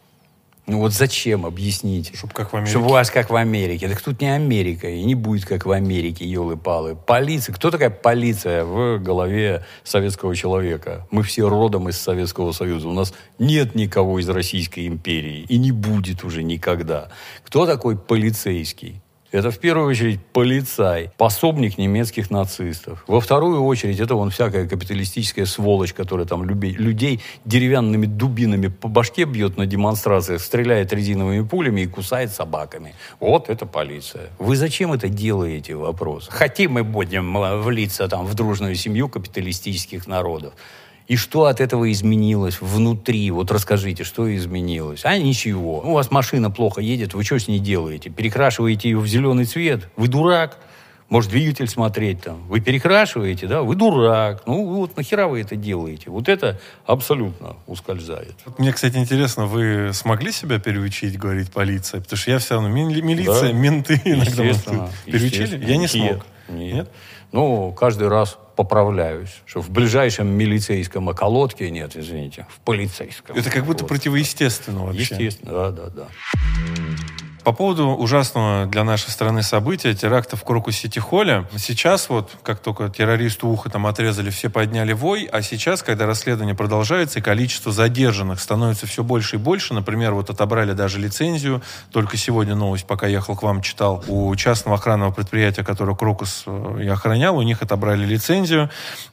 Ну вот зачем, объясните?
Чтобы как в Америке.
Чтобы у вас как в Америке. Так тут не Америка, и не будет как в Америке, елы-палы. Полиция. Кто такая полиция в голове советского человека? Мы все родом из Советского Союза. У нас нет никого из Российской империи. И не будет уже никогда. Кто такой полицейский? Это в первую очередь полицай, пособник немецких нацистов. Во вторую очередь это вон всякая капиталистическая сволочь, которая там люби, людей деревянными дубинами по башке бьет на демонстрациях, стреляет резиновыми пулями и кусает собаками. Вот это полиция. Вы зачем это делаете, вопрос? Хотим мы будем влиться там в дружную семью капиталистических народов. И что от этого изменилось внутри? Вот расскажите, что изменилось? А ничего. У вас машина плохо едет, вы что с ней делаете? Перекрашиваете ее в зеленый цвет? Вы дурак? Может, двигатель смотреть там? Вы перекрашиваете, да? Вы дурак. Ну, вот нахера вы это делаете? Вот это абсолютно ускользает.
Мне, кстати, интересно, вы смогли себя переучить говорить полиция? Потому что я все равно, милиция, да? Менты иногда.
Естественно.
Переучили? Я не смог.
Нет. Нет? Ну, каждый раз поправляюсь, что в ближайшем милицейском околотке, нет, извините, в полицейском.
Это как будто противоестественно вообще.
Естественно, да, да, да.
По поводу ужасного для нашей страны события, теракта в Крокус-Сити-Холле. Сейчас вот, как только террористу ухо там отрезали, все подняли вой, а сейчас, когда расследование продолжается, и количество задержанных становится все больше и больше, например, вот отобрали даже лицензию, только сегодня новость, пока ехал к вам, читал, у частного охранного предприятия, которое Крокус и охранял, у них отобрали лицензию.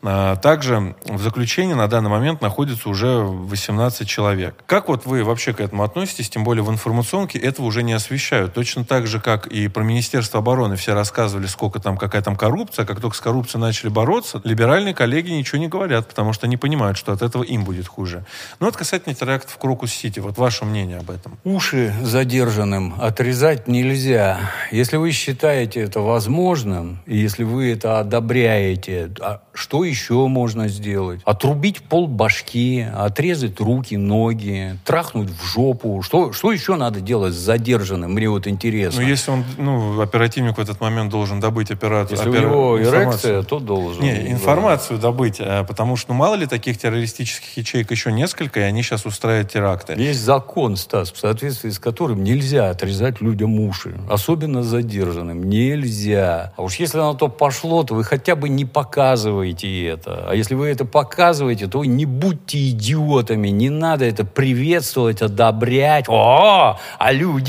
Также в заключении на данный момент находится уже восемнадцать человек. Как вот вы вообще к этому относитесь, тем более в информационке этого уже не освещают? Точно так же, как и про Министерство обороны все рассказывали, сколько там, какая там коррупция. Как только с коррупцией начали бороться, либеральные коллеги ничего не говорят, потому что они понимают, что от этого им будет хуже. Но вот касательно терактов в Крокус-Сити, вот ваше мнение об этом?
Уши задержанным отрезать нельзя. Если вы считаете это возможным, и если вы это одобряете, а что еще можно сделать? Отрубить пол башки, отрезать руки, ноги, трахнуть в жопу. Что, что еще надо делать с задержанным? Мне вот интересно.
Ну, если он, ну, оперативник в этот момент должен добыть операцию.
Если опера... у него эрекция, то должен.
Не, информацию да. добыть, потому что, ну, мало ли таких террористических ячеек еще несколько, и они сейчас устраивают теракты.
Есть закон, Стас, в соответствии с которым нельзя отрезать людям уши. Особенно задержанным. Нельзя. А уж если на то пошло, то вы хотя бы не показываете это. А если вы это показываете, то не будьте идиотами. Не надо это приветствовать, одобрять. О, а люди убили.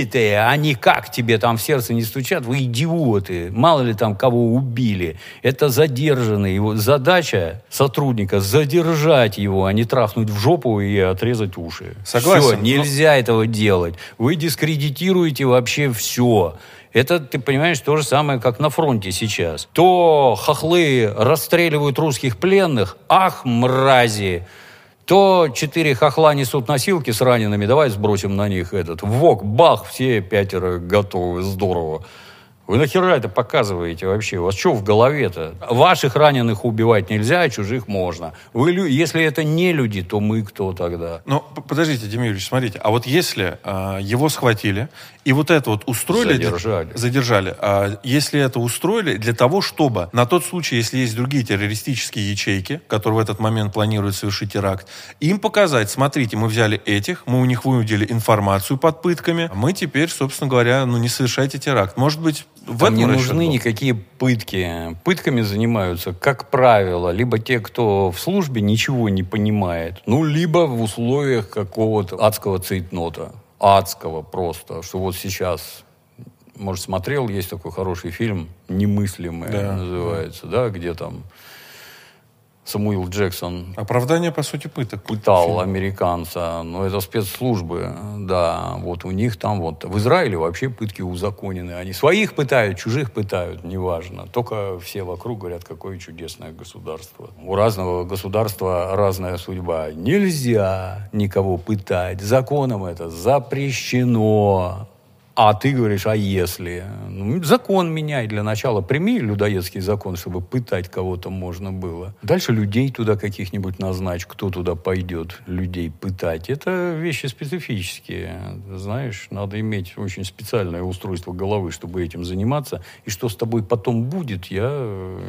убитые, они как тебе там в сердце не стучат? Вы идиоты. Мало ли там кого убили. Это задержанный. Его задача сотрудника задержать его, а не трахнуть в жопу и отрезать уши.
Согласен.
Все, нельзя но... этого делать. Вы дискредитируете вообще все. Это, ты понимаешь, то же самое, как на фронте сейчас. То хохлы расстреливают русских пленных, ах, мрази. То четыре хохла несут носилки с ранеными, давай сбросим на них этот. Вок, бах, все пятеро готовы, здорово. Вы нахера это показываете вообще? У вас что в голове-то? Ваших раненых убивать нельзя, а чужих можно. Вы, если это не люди, то мы кто тогда?
Ну, подождите, Демид Юрьевич, смотрите. А вот если а, его схватили, и вот это вот устроили...
Задержали.
Для, задержали. А если это устроили для того, чтобы на тот случай, если есть другие террористические ячейки, которые в этот момент планируют совершить теракт, им показать, смотрите, мы взяли этих, мы у них выудили информацию под пытками, мы теперь, собственно говоря, ну не совершайте теракт. Может быть, в
Там
этом
не
расчет
нужны
был?
никакие пытки. Пытками занимаются, как правило, либо те, кто в службе ничего не понимает, ну, либо в условиях какого-то адского цейтнота. Адского просто. Что вот сейчас, может, смотрел, есть такой хороший фильм «Немыслимое», да, называется, да. Да, где там Самуил Джексон...
Оправдание, по сути, пыток.
Пытал
Фильм.
американца. Но это спецслужбы, да. Вот у них там вот... В Израиле вообще пытки узаконены. Они своих пытают, чужих пытают, неважно. Только все вокруг говорят, какое чудесное государство. У разного государства разная судьба. Нельзя никого пытать. Законом это запрещено. А ты говоришь, а если? Ну, закон меняй для начала. Прими людоедский закон, чтобы пытать кого-то можно было. Дальше людей туда каких-нибудь назначь. Кто туда пойдет людей пытать? Это вещи специфические. Знаешь, надо иметь очень специальное устройство головы, чтобы этим заниматься. И что с тобой потом будет, я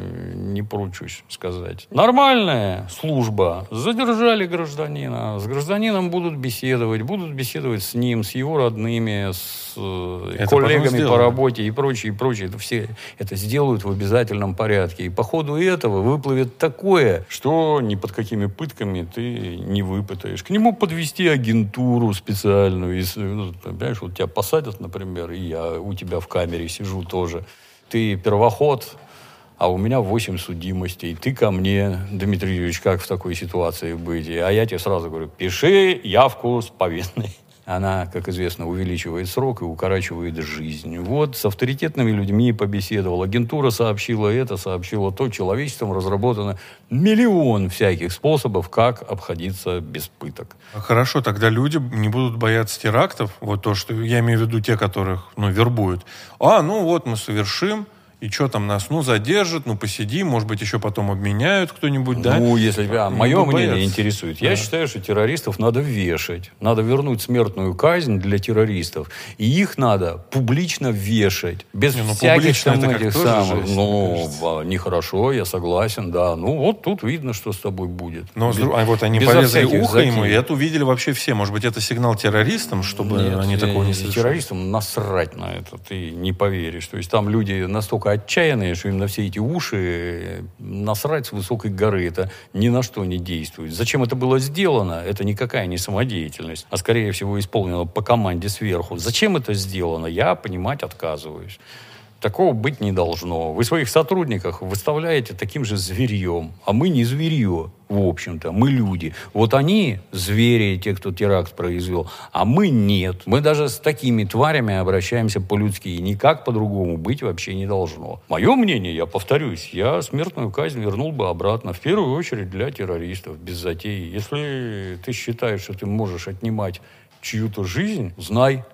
не поручусь сказать. Нормальная служба. Задержали гражданина. С гражданином будут беседовать. Будут беседовать с ним, с его родными, с это коллегами по работе и прочее, и прочее. Это все это сделают в обязательном порядке. И по ходу этого выплывет такое, что ни под какими пытками ты не выпытаешь. К нему подвести агентуру специальную. И, ну, понимаешь, вот тебя посадят, например, и я у тебя в камере сижу тоже. Ты первоход, а у меня восемь судимостей. Ты ко мне, Дмитрий Юрьевич, как в такой ситуации быть? А я тебе сразу говорю, пиши явку с повинной. Она, как известно, увеличивает срок и укорачивает жизнь. Вот с авторитетными людьми побеседовал. Агентура сообщила это, сообщила то. Человечеством разработано миллион всяких способов, как обходиться без пыток.
Хорошо, тогда люди не будут бояться терактов. Вот то, что я имею в виду те, которых ну, вербуют. А, ну вот мы совершим. И что там нас, ну, задержат, ну, посидим, может быть, еще потом обменяют кто-нибудь, да?
Ну, если тебя мое мнение
боятся.
интересует,
Да.
я считаю, что террористов надо вешать. Надо вернуть смертную казнь для террористов. И их надо публично вешать. Без
не, ну,
всяких там
это
этих
тоже
самых...
жесть,
ну, нехорошо, я согласен, да. Ну, вот тут видно, что с тобой будет.
Но
без,
а вот они
безо
порезали
всяких
ухо
затей.
ему, и это увидели вообще все. Может быть, это сигнал террористам, чтобы
Нет,
они такого не совершали?
террористам насрать на это, ты не поверишь. То есть там люди настолько отчаянные, что им на все эти уши насрать с высокой горы. Это ни на что не действует. Зачем это было сделано? Это никакая не самодеятельность, а скорее всего исполнено по команде сверху. Зачем это сделано? Я понимать отказываюсь. Такого быть не должно. Вы своих сотрудников выставляете таким же зверьем. А мы не зверье, в общем-то. Мы люди. Вот они звери, те, кто теракт произвел. А мы нет. Мы даже с такими тварями обращаемся по-людски. И никак по-другому быть вообще не должно. Мое мнение, я повторюсь, я смертную казнь вернул бы обратно. В первую очередь для террористов, без затей. Если ты считаешь, что ты можешь отнимать чью-то жизнь, знай,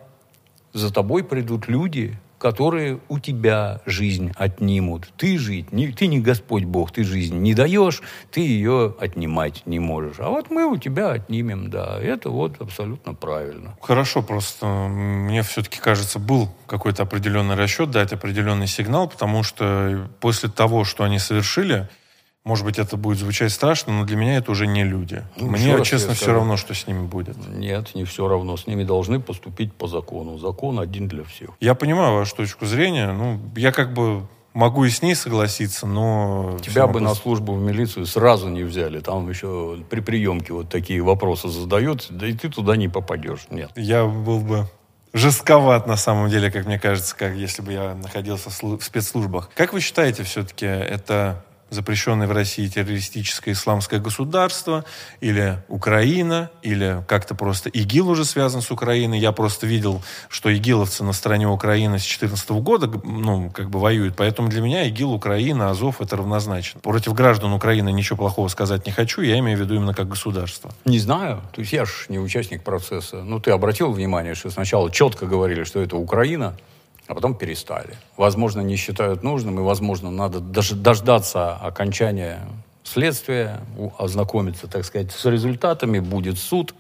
за тобой придут люди, которые у тебя жизнь отнимут. Ты жить, не, ты не Господь Бог, ты жизнь не даешь, ты ее отнимать не можешь. А вот мы у тебя отнимем, да. Это вот абсолютно правильно.
Хорошо, просто мне все-таки кажется, был какой-то определенный расчет, дать определенный сигнал, потому что после того, что они совершили, может быть, это будет звучать страшно, но для меня это уже не люди.
Ну,
Мне, честно, все равно, что с ними будет.
Нет, не все равно. С ними должны поступить по закону. Закон один для всех.
Я понимаю вашу точку зрения. Ну, я как бы могу и с ней согласиться, но...
Тебя бы на службу в милицию сразу не взяли. Там еще при приемке вот такие вопросы задают, да и ты туда не попадешь. Нет.
Я был бы жестковат на самом деле, как мне кажется, как если бы я находился в спецслужбах. Как вы считаете, все-таки это запрещенное в России террористическое исламское государство, или Украина, или как-то просто ИГИЛ уже связан с Украиной? Я просто видел, что игиловцы на стороне Украины с две тысячи четырнадцатого года, ну, как бы воюют, поэтому для меня ИГИЛ, Украина, Азов — это равнозначно. Против граждан Украины ничего плохого сказать не хочу, я имею в виду именно как государство.
Не знаю, то есть я же не участник процесса. Ну, ты обратил внимание, что сначала четко говорили, что это Украина, а потом перестали. Возможно, не считают нужным, и, возможно, надо дождаться окончания следствия, ознакомиться, так сказать, с результатами, будет суд,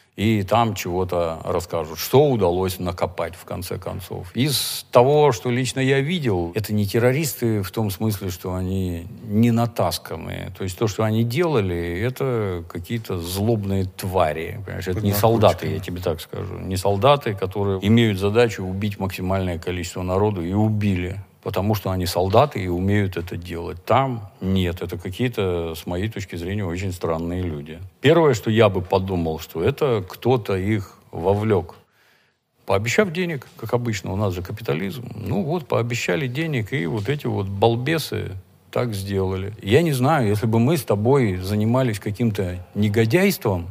и там чего-то расскажут, что удалось накопать, в конце концов. Из того, что лично я видел, это не террористы в том смысле, что они не натасканные. То есть то, что они делали, это какие-то злобные твари. Понимаешь? Это не солдаты, я тебе так скажу. Не солдаты, которые имеют задачу убить максимальное количество народу, и убили. Потому что они солдаты и умеют это делать. Там нет. Это какие-то, с моей точки зрения, очень странные люди. Первое, что я бы подумал, что это кто-то их вовлек. Пообещав денег, как обычно, у нас же капитализм. Ну вот, пообещали денег, и вот эти вот балбесы так сделали. Я не знаю, если бы мы с тобой занимались каким-то негодяйством,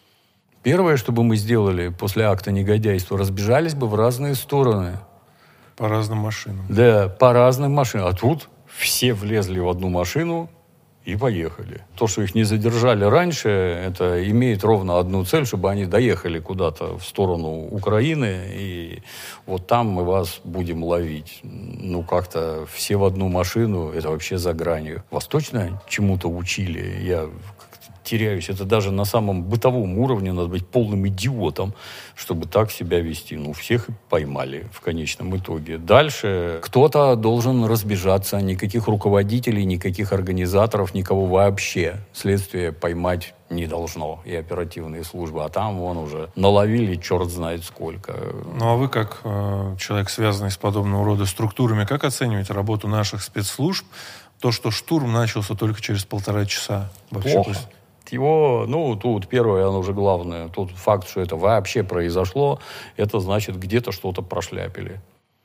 первое, что бы мы сделали после акта негодяйства, разбежались бы в разные стороны.
По разным машинам.
Да, по разным машинам. А тут все влезли в одну машину и поехали. То, что их не задержали раньше, это имеет ровно одну цель, чтобы они доехали куда-то в сторону Украины, и вот там мы вас будем ловить. Ну, как-то все в одну машину, это вообще за гранью. Вас точно чему-то учили? Я теряюсь. Это даже на самом бытовом уровне надо быть полным идиотом, чтобы так себя вести. Ну, всех поймали в конечном итоге. Дальше кто-то должен разбежаться. Никаких руководителей, никаких организаторов, никого вообще. Следствие поймать не должно. И оперативные службы. А там вон уже наловили черт знает сколько.
Ну, а вы, как э, человек, связанный с подобного рода структурами, как оцениваете работу наших спецслужб? То, что штурм начался только через полтора часа. Вообще,
плохо. Его, ну, тут первое, оно уже главное. Тут факт, что это вообще произошло, это значит, где-то что-то прошляпили.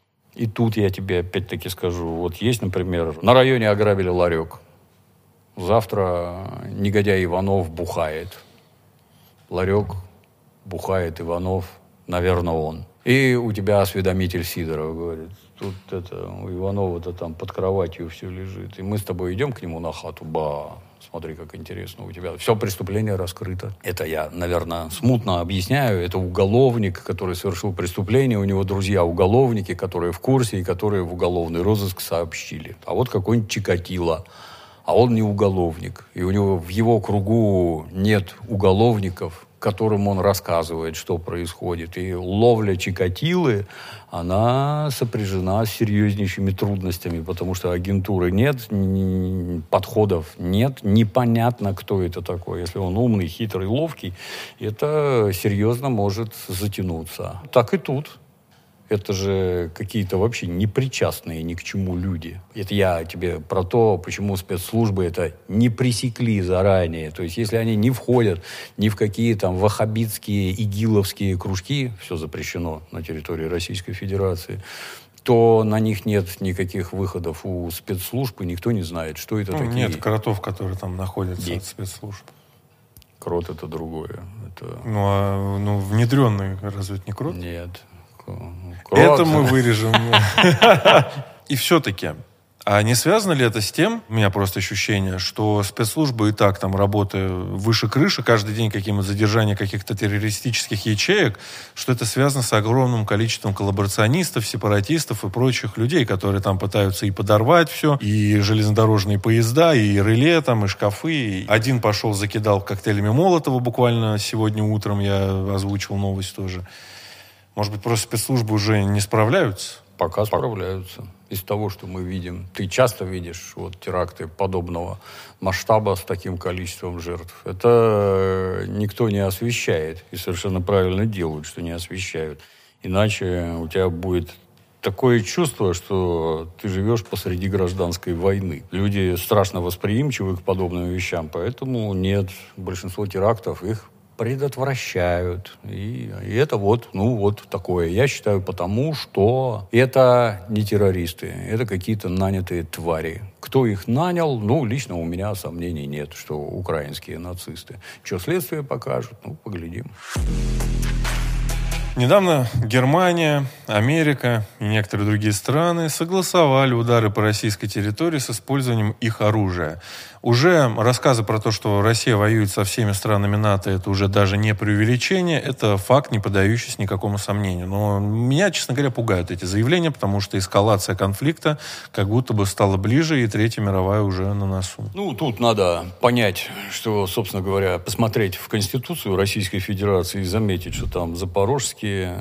И тут я тебе опять-таки скажу. Вот есть, например, на районе ограбили ларек. Завтра негодяй Иванов бухает. Ларек бухает Иванов, наверное, он. И у тебя осведомитель Сидоров говорит, тут это, у Иванова-то там под кроватью все лежит. И мы с тобой идем к нему на хату, ба, смотри, как интересно у тебя. Все преступление раскрыто. Это я, наверное, смутно объясняю. Это уголовник, который совершил преступление. У него друзья уголовники, которые в курсе и которые в уголовный розыск сообщили. А вот какой-нибудь Чикатило. А он не уголовник. И у него в его кругу нет уголовников, которым он рассказывает, что происходит. И ловля Чикатилы, она сопряжена с серьезнейшими трудностями, потому что агентуры нет, подходов нет, непонятно, кто это такой. Если он умный, хитрый, ловкий, это серьезно может затянуться. Так и тут. Это же какие-то вообще непричастные ни к чему люди. Это я тебе про то, почему спецслужбы это не пресекли заранее. То есть, если они не входят ни в какие там ваххабитские, игиловские кружки, все запрещено на территории Российской Федерации, то на них нет никаких выходов у спецслужб, и никто не знает, что это
ну,
такие.
Нет кротов, которые там находятся
Где?
от спецслужб.
Крот это другое. Это...
Ну, а ну, внедренный разве это не крот?
Нет.
Крот. Это мы вырежем. И все-таки, а не связано ли это с тем, у меня просто ощущение, что спецслужбы и так там работая выше крыши, каждый день какие-то задержания каких-то террористических ячеек, что это связано с огромным количеством коллаборационистов, сепаратистов и прочих людей, которые там пытаются и подорвать все, и железнодорожные поезда, и реле, там, и шкафы. Один пошел, закидал коктейлями Молотова буквально сегодня утром, я озвучил новость тоже. Может быть, просто спецслужбы уже не справляются?
Пока справляются. Из того, что мы видим. Ты часто видишь вот, теракты подобного масштаба с таким количеством жертв. Это никто не освещает. И совершенно правильно делают, что не освещают. Иначе у тебя будет такое чувство, что ты живешь посреди гражданской войны. Люди страшно восприимчивы к подобным вещам, поэтому нет, большинство терактов их предотвращают. И, и это вот, ну, вот такое. Я считаю, потому что это не террористы, это какие-то нанятые твари. Кто их нанял, ну, лично у меня сомнений нет, что украинские нацисты. Что следствие покажет, ну, поглядим.
Недавно Германия, Америка и некоторые другие страны согласовали удары по российской территории с использованием их оружия. Уже рассказы про то, что Россия воюет со всеми странами НАТО, это уже даже не преувеличение, это факт, не поддающийся никакому сомнению. Но меня, честно говоря, пугают эти заявления, потому что эскалация конфликта как будто бы стала ближе, и Третья мировая уже на носу.
Ну, тут надо понять, что, собственно говоря, посмотреть в Конституцию Российской Федерации и заметить, что там запорожские,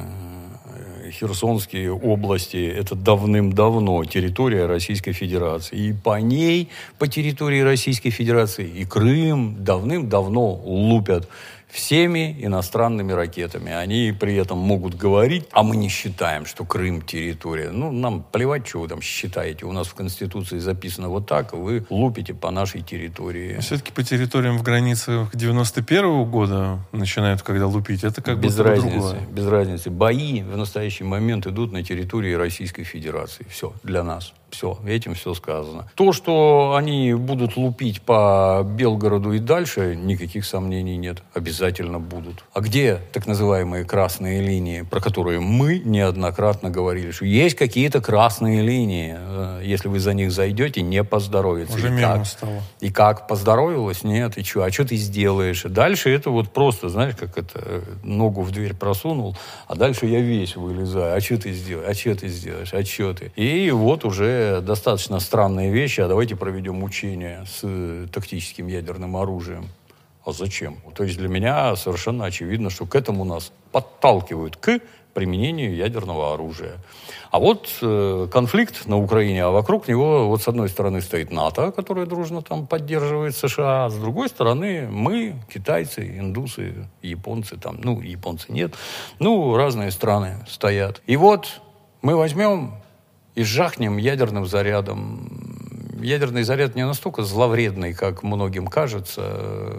Херсонские области – это давным-давно территория Российской Федерации. И по ней, по территории Российской Федерации, и Крым давным-давно лупят всеми иностранными ракетами. Они при этом могут говорить, а мы не считаем, что Крым территория. Ну, нам плевать, что вы там считаете. У нас в Конституции записано вот так, и вы лупите по нашей территории.
Но все-таки по территориям в границах девяносто первого года начинают, когда лупить, это как
без
будто
разницы,
другое.
Без разницы. Бои в настоящий момент идут на территории Российской Федерации. Все, для нас. Все, этим все сказано. То, что они будут лупить по Белгороду и дальше, никаких сомнений нет. Обязательно будут. А где так называемые красные линии, про которые мы неоднократно говорили, что есть какие-то красные линии. Если вы за них зайдете, не поздоровится.
Уже мемом стало.
И как? Поздоровилась? Нет. И что? А что ты сделаешь? Дальше это вот просто, знаешь, как это, ногу в дверь просунул, а дальше я весь вылезаю. А что ты сделаешь? А что ты сделаешь? А что ты? И вот уже достаточно странные вещи, а давайте проведем учения с тактическим ядерным оружием. А зачем? То есть для меня совершенно очевидно, что к этому нас подталкивают, к применению ядерного оружия. А вот э, конфликт на Украине, а вокруг него вот с одной стороны стоит НАТО, которое дружно там поддерживает США, а с другой стороны мы, китайцы, индусы, японцы, там, ну, японцы нет, ну, разные страны стоят. И вот мы возьмем и жахнем ядерным зарядом. Ядерный заряд не настолько зловредный, как многим кажется,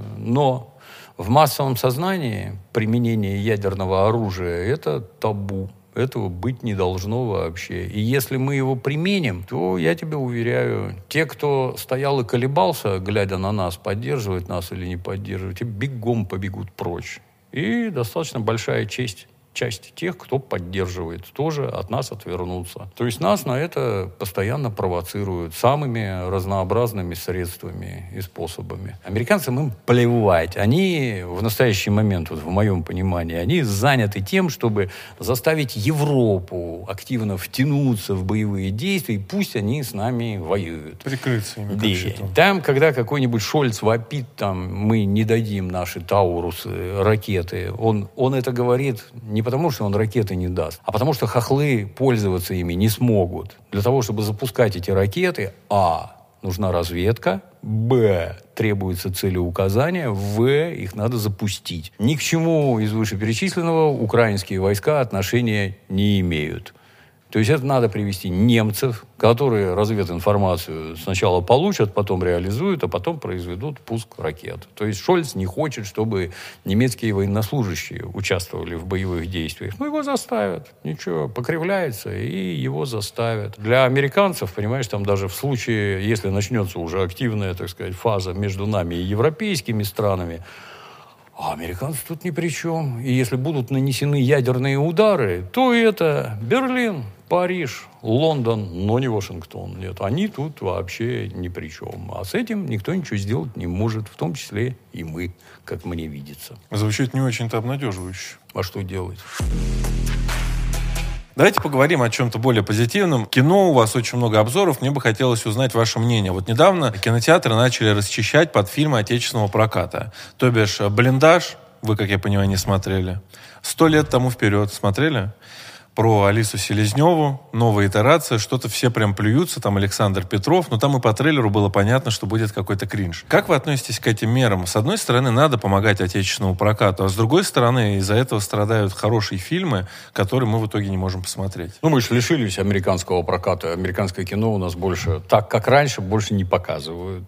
но в массовом сознании применение ядерного оружия – это табу. Этого быть не должно вообще. И если мы его применим, то, я тебе уверяю, те, кто стоял и колебался, глядя на нас, поддерживать нас или не поддерживать, те бегом побегут прочь. И достаточно большая честь. Часть тех, кто поддерживает, тоже от нас отвернутся. То есть нас на это постоянно провоцируют самыми разнообразными средствами и способами. Американцам им плевать. Они в настоящий момент, вот в моем понимании, они заняты тем, чтобы заставить Европу активно втянуться в боевые действия, и пусть они с нами воюют.
Прикрыться ими, как
Да.
щитом.
Там, когда какой-нибудь Шольц вопит, там, мы не дадим наши Таурусы, ракеты, он, он это говорит не потому, что он ракеты не даст, а потому, что хохлы пользоваться ими не смогут. Для того, чтобы запускать эти ракеты, а, нужна разведка, б, требуется целеуказание, в, их надо запустить. Ни к чему из вышеперечисленного украинские войска отношения не имеют. То есть это надо привести немцев, которые развединформацию сначала получат, потом реализуют, а потом произведут пуск ракет. То есть Шольц не хочет, чтобы немецкие военнослужащие участвовали в боевых действиях. Ну, его заставят. Ничего, покривляется, и его заставят. Для американцев, понимаешь, там даже в случае, если начнется уже активная, так сказать, фаза между нами и европейскими странами, а американцы тут ни при чем. И если будут нанесены ядерные удары, то это Берлин, Париж, Лондон, но не Вашингтон. Нет, они тут вообще ни при чем. А с этим никто ничего сделать не может, в том числе и мы, как мне видится.
Звучит не очень-то обнадеживающе.
А что делать?
Давайте поговорим о чем-то более позитивном. Кино, у вас очень много обзоров. Мне бы хотелось узнать ваше мнение. Вот недавно кинотеатры начали расчищать под фильмы отечественного проката. То бишь «Блиндаж», вы, как я понимаю, не смотрели. «Сто лет тому вперед» смотрели? про Алису Селезневу, новая итерация, что-то все прям плюются, там Александр Петров, но там и по трейлеру было понятно, что будет какой-то кринж. Как вы относитесь к этим мерам? С одной стороны, надо помогать отечественному прокату, а с другой стороны, из-за этого страдают хорошие фильмы, которые мы в итоге не можем посмотреть.
Ну, мы же лишились американского проката. Американское кино у нас больше, так как раньше, больше не показывают.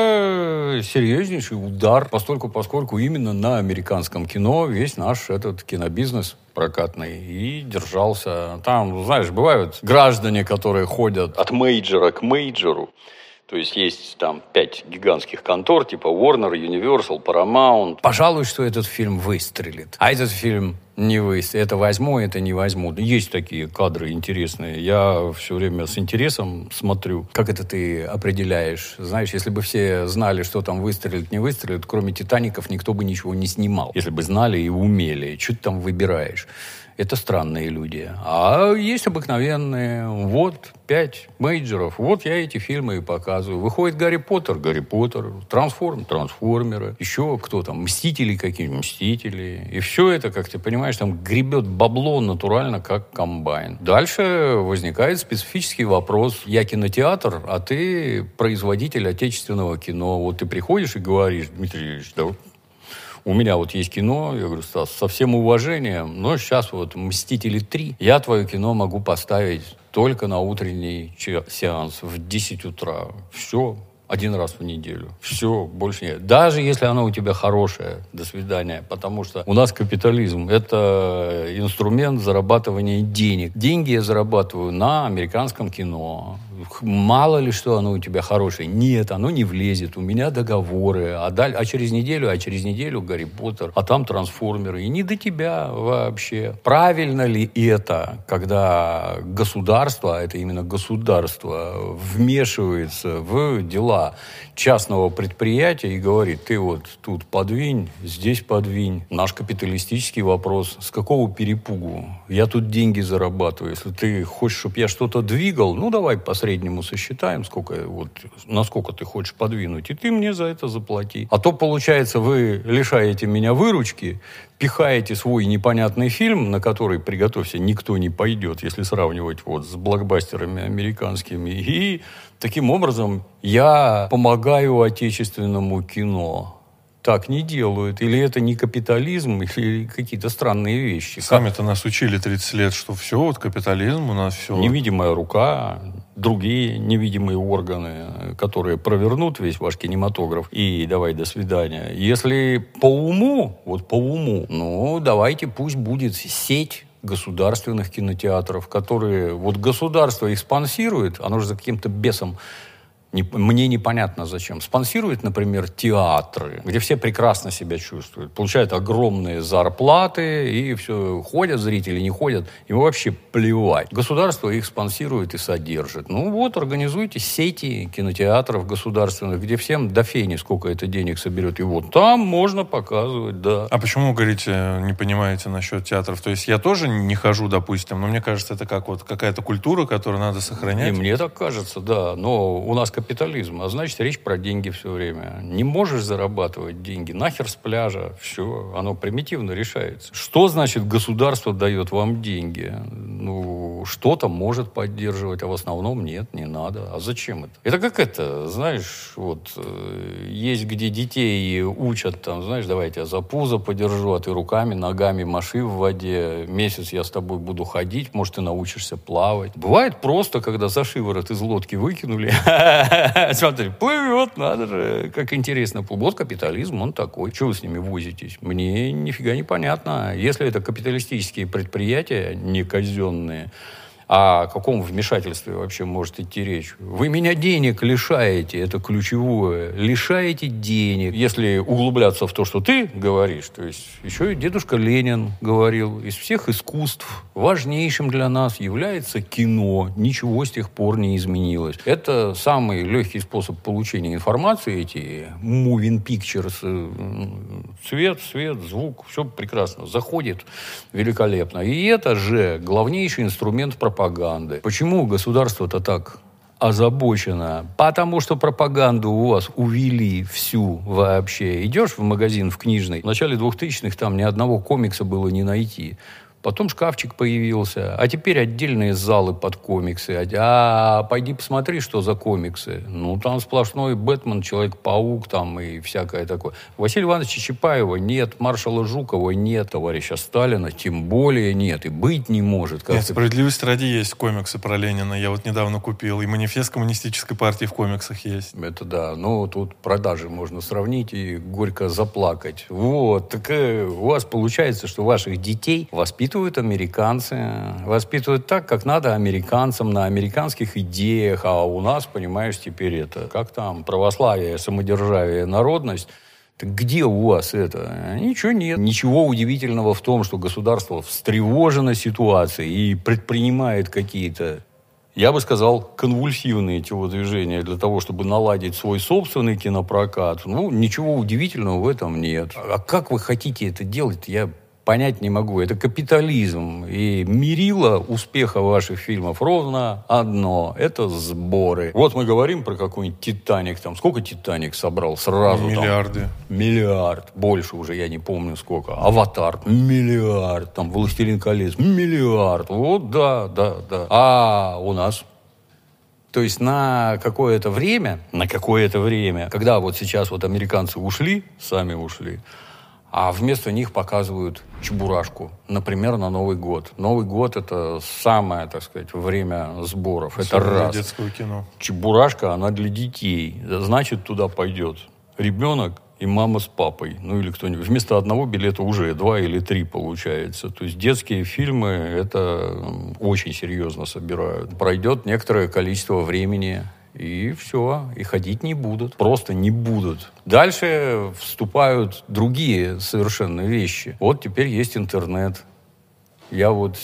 Это серьезнейший удар, постольку, поскольку именно на американском кино весь наш этот кинобизнес прокатный и держался. Там, знаешь, бывают граждане, которые ходят от мейджора к мейджору. То есть есть там пять гигантских контор, типа Warner, Universal, Paramount. Пожалуй, что этот фильм выстрелит. А этот фильм не выстрелит. Это возьму, это не возьму. Есть такие кадры интересные. Я все время с интересом смотрю. Как это ты определяешь? Знаешь, если бы все знали, что там выстрелит, не выстрелит, кроме «Титаников» никто бы ничего не снимал. Если бы знали и умели. Что ты там выбираешь? Это странные люди. А есть обыкновенные. Вот, пять мейджеров. Вот я эти фильмы и показываю. Выходит Гарри Поттер, Гарри Поттер. Трансформ, Трансформеры. Еще кто там? Мстители какие-нибудь, Мстители. И все это, как ты понимаешь, там гребет бабло натурально, как комбайн. Дальше возникает специфический вопрос. Я кинотеатр, а ты производитель отечественного кино. Вот ты приходишь и говоришь: Дмитрий Ильич, да, у меня вот есть кино, я говорю: Стас, со всем уважением, но сейчас вот «Мстители три», я твое кино могу поставить только на утренний сеанс в десять утра. Все, один раз в неделю. Все, больше нет. Даже если оно у тебя хорошее, до свидания. Потому что у нас капитализм – это инструмент зарабатывания денег. Деньги я зарабатываю на американском кино. Мало ли, что оно у тебя хорошее. Нет, оно не влезет. У меня договоры. А, даль... а через неделю, а через неделю Гарри Поттер, а там Трансформеры. И не до тебя вообще. Правильно ли это, когда государство, а это именно государство, вмешивается в дела частного предприятия и говорит: ты вот тут подвинь, здесь подвинь. Наш капиталистический вопрос: с какого перепугу? Я тут деньги зарабатываю. Если ты хочешь, чтобы я что-то двигал, ну давай по среднему сосчитаем, сколько, вот, насколько ты хочешь подвинуть, и ты мне за это заплати. А то, получается, вы лишаете меня выручки, пихаете свой непонятный фильм, на который, приготовься, никто не пойдет, если сравнивать вот с блокбастерами американскими. И таким образом я помогаю отечественному кино. Так не делают. Или это не капитализм, или какие-то странные вещи.
Сами-то нас учили тридцать лет, что все, вот капитализм у нас все.
Невидимая рука, другие невидимые органы, которые провернут весь ваш кинематограф. И давай, до свидания. Если по уму, вот по уму, ну, давайте пусть будет сеть государственных кинотеатров, которые вот государство их спонсирует, оно же за каким-то бесом, не, мне непонятно зачем, спонсирует, например, театры, где все прекрасно себя чувствуют, получают огромные зарплаты, и все, ходят зрители, не ходят, им вообще плевать. Государство их спонсирует и содержит. Ну вот, организуйте сети кинотеатров государственных, где всем до фени сколько это денег соберет, и вот там можно показывать, да.
А почему, вы говорите, не понимаете насчет театров? То есть я тоже не хожу, допустим, но мне кажется, это как вот какая-то культура, которую надо сохранять.
И мне так кажется, да, но у нас капитализм, а значит, речь про деньги все время. Не можешь зарабатывать деньги, нахер с пляжа, все, оно примитивно решается. Что значит государство дает вам деньги? Ну, что-то может поддерживать, а в основном нет, не надо. А зачем это? Это как это, знаешь, вот, есть где детей учат, там, знаешь, давай я тебя за пузо подержу, а ты руками, ногами маши в воде, месяц я с тобой буду ходить, может, ты научишься плавать. Бывает просто, когда за шиворот из лодки выкинули, смотри, плывет, надо же, как интересно. Вот капитализм, он такой. Чего вы с ними возитесь? Мне нифига не понятно. Если это капиталистические предприятия, не казенные, о каком вмешательстве вообще может идти речь? Вы меня денег лишаете, это ключевое. Лишаете денег. Если углубляться в то, что ты говоришь, то есть еще и дедушка Ленин говорил, из всех искусств важнейшим для нас является кино. Ничего с тех пор не изменилось. Это самый легкий способ получения информации, эти moving pictures. Цвет, свет, звук, все прекрасно. Заходит великолепно. И это же главнейший инструмент пропаганды. пропаганды. Почему государство-то так озабочено? Потому что пропаганду у вас увели всю вообще. Идешь в магазин в книжный, в начале двухтысячных там ни одного комикса было не найти. Потом шкафчик появился, а теперь отдельные залы под комиксы. А пойди посмотри, что за комиксы. Ну, там сплошной Бэтмен, Человек-паук там и всякое такое. Василия Ивановича Чапаева нет, маршала Жукова нет, товарища Сталина тем более нет. И быть не может.
Нет, справедливости ради есть комиксы про Ленина. Я вот недавно купил. И манифест коммунистической партии в комиксах есть.
Это да. Ну, тут продажи можно сравнить и горько заплакать. Вот. Так э, у вас получается, что ваших детей воспитывают Воспитывают американцы, воспитывают так, как надо американцам, на американских идеях, а у нас, понимаешь, теперь это, как там, православие, самодержавие, народность. Так где у вас это? Ничего нет. Ничего удивительного в том, что государство встревожено ситуацией и предпринимает какие-то, я бы сказал, конвульсивные телодвижения для того, чтобы наладить свой собственный кинопрокат. Ну, ничего удивительного в этом нет. А как вы хотите это делать, я понять не могу. Это капитализм. И мерило успеха ваших фильмов ровно одно. Это сборы. Вот мы говорим про какой-нибудь «Титаник». Там сколько «Титаник» собрал сразу?
Миллиарды.
Там, миллиард. Больше уже я не помню сколько. «Аватар» – миллиард. Там «Властелин колец» – миллиард. Вот да, да, да. А у нас... То есть на какое-то время, на какое-то время, когда вот сейчас вот американцы ушли, сами ушли, а вместо них показывают Чебурашку, например, на Новый год. Новый год – это самое, так сказать, время сборов. Это раз.
Детского кино.
Чебурашка, она для детей. Значит, туда пойдет ребенок и мама с папой. Ну, или кто-нибудь. Вместо одного билета уже два или три получается. То есть детские фильмы это очень серьезно собирают. Пройдет некоторое количество времени, и все, и ходить не будут. Просто не будут. Дальше вступают другие совершенно вещи. Вот теперь есть интернет. Я вот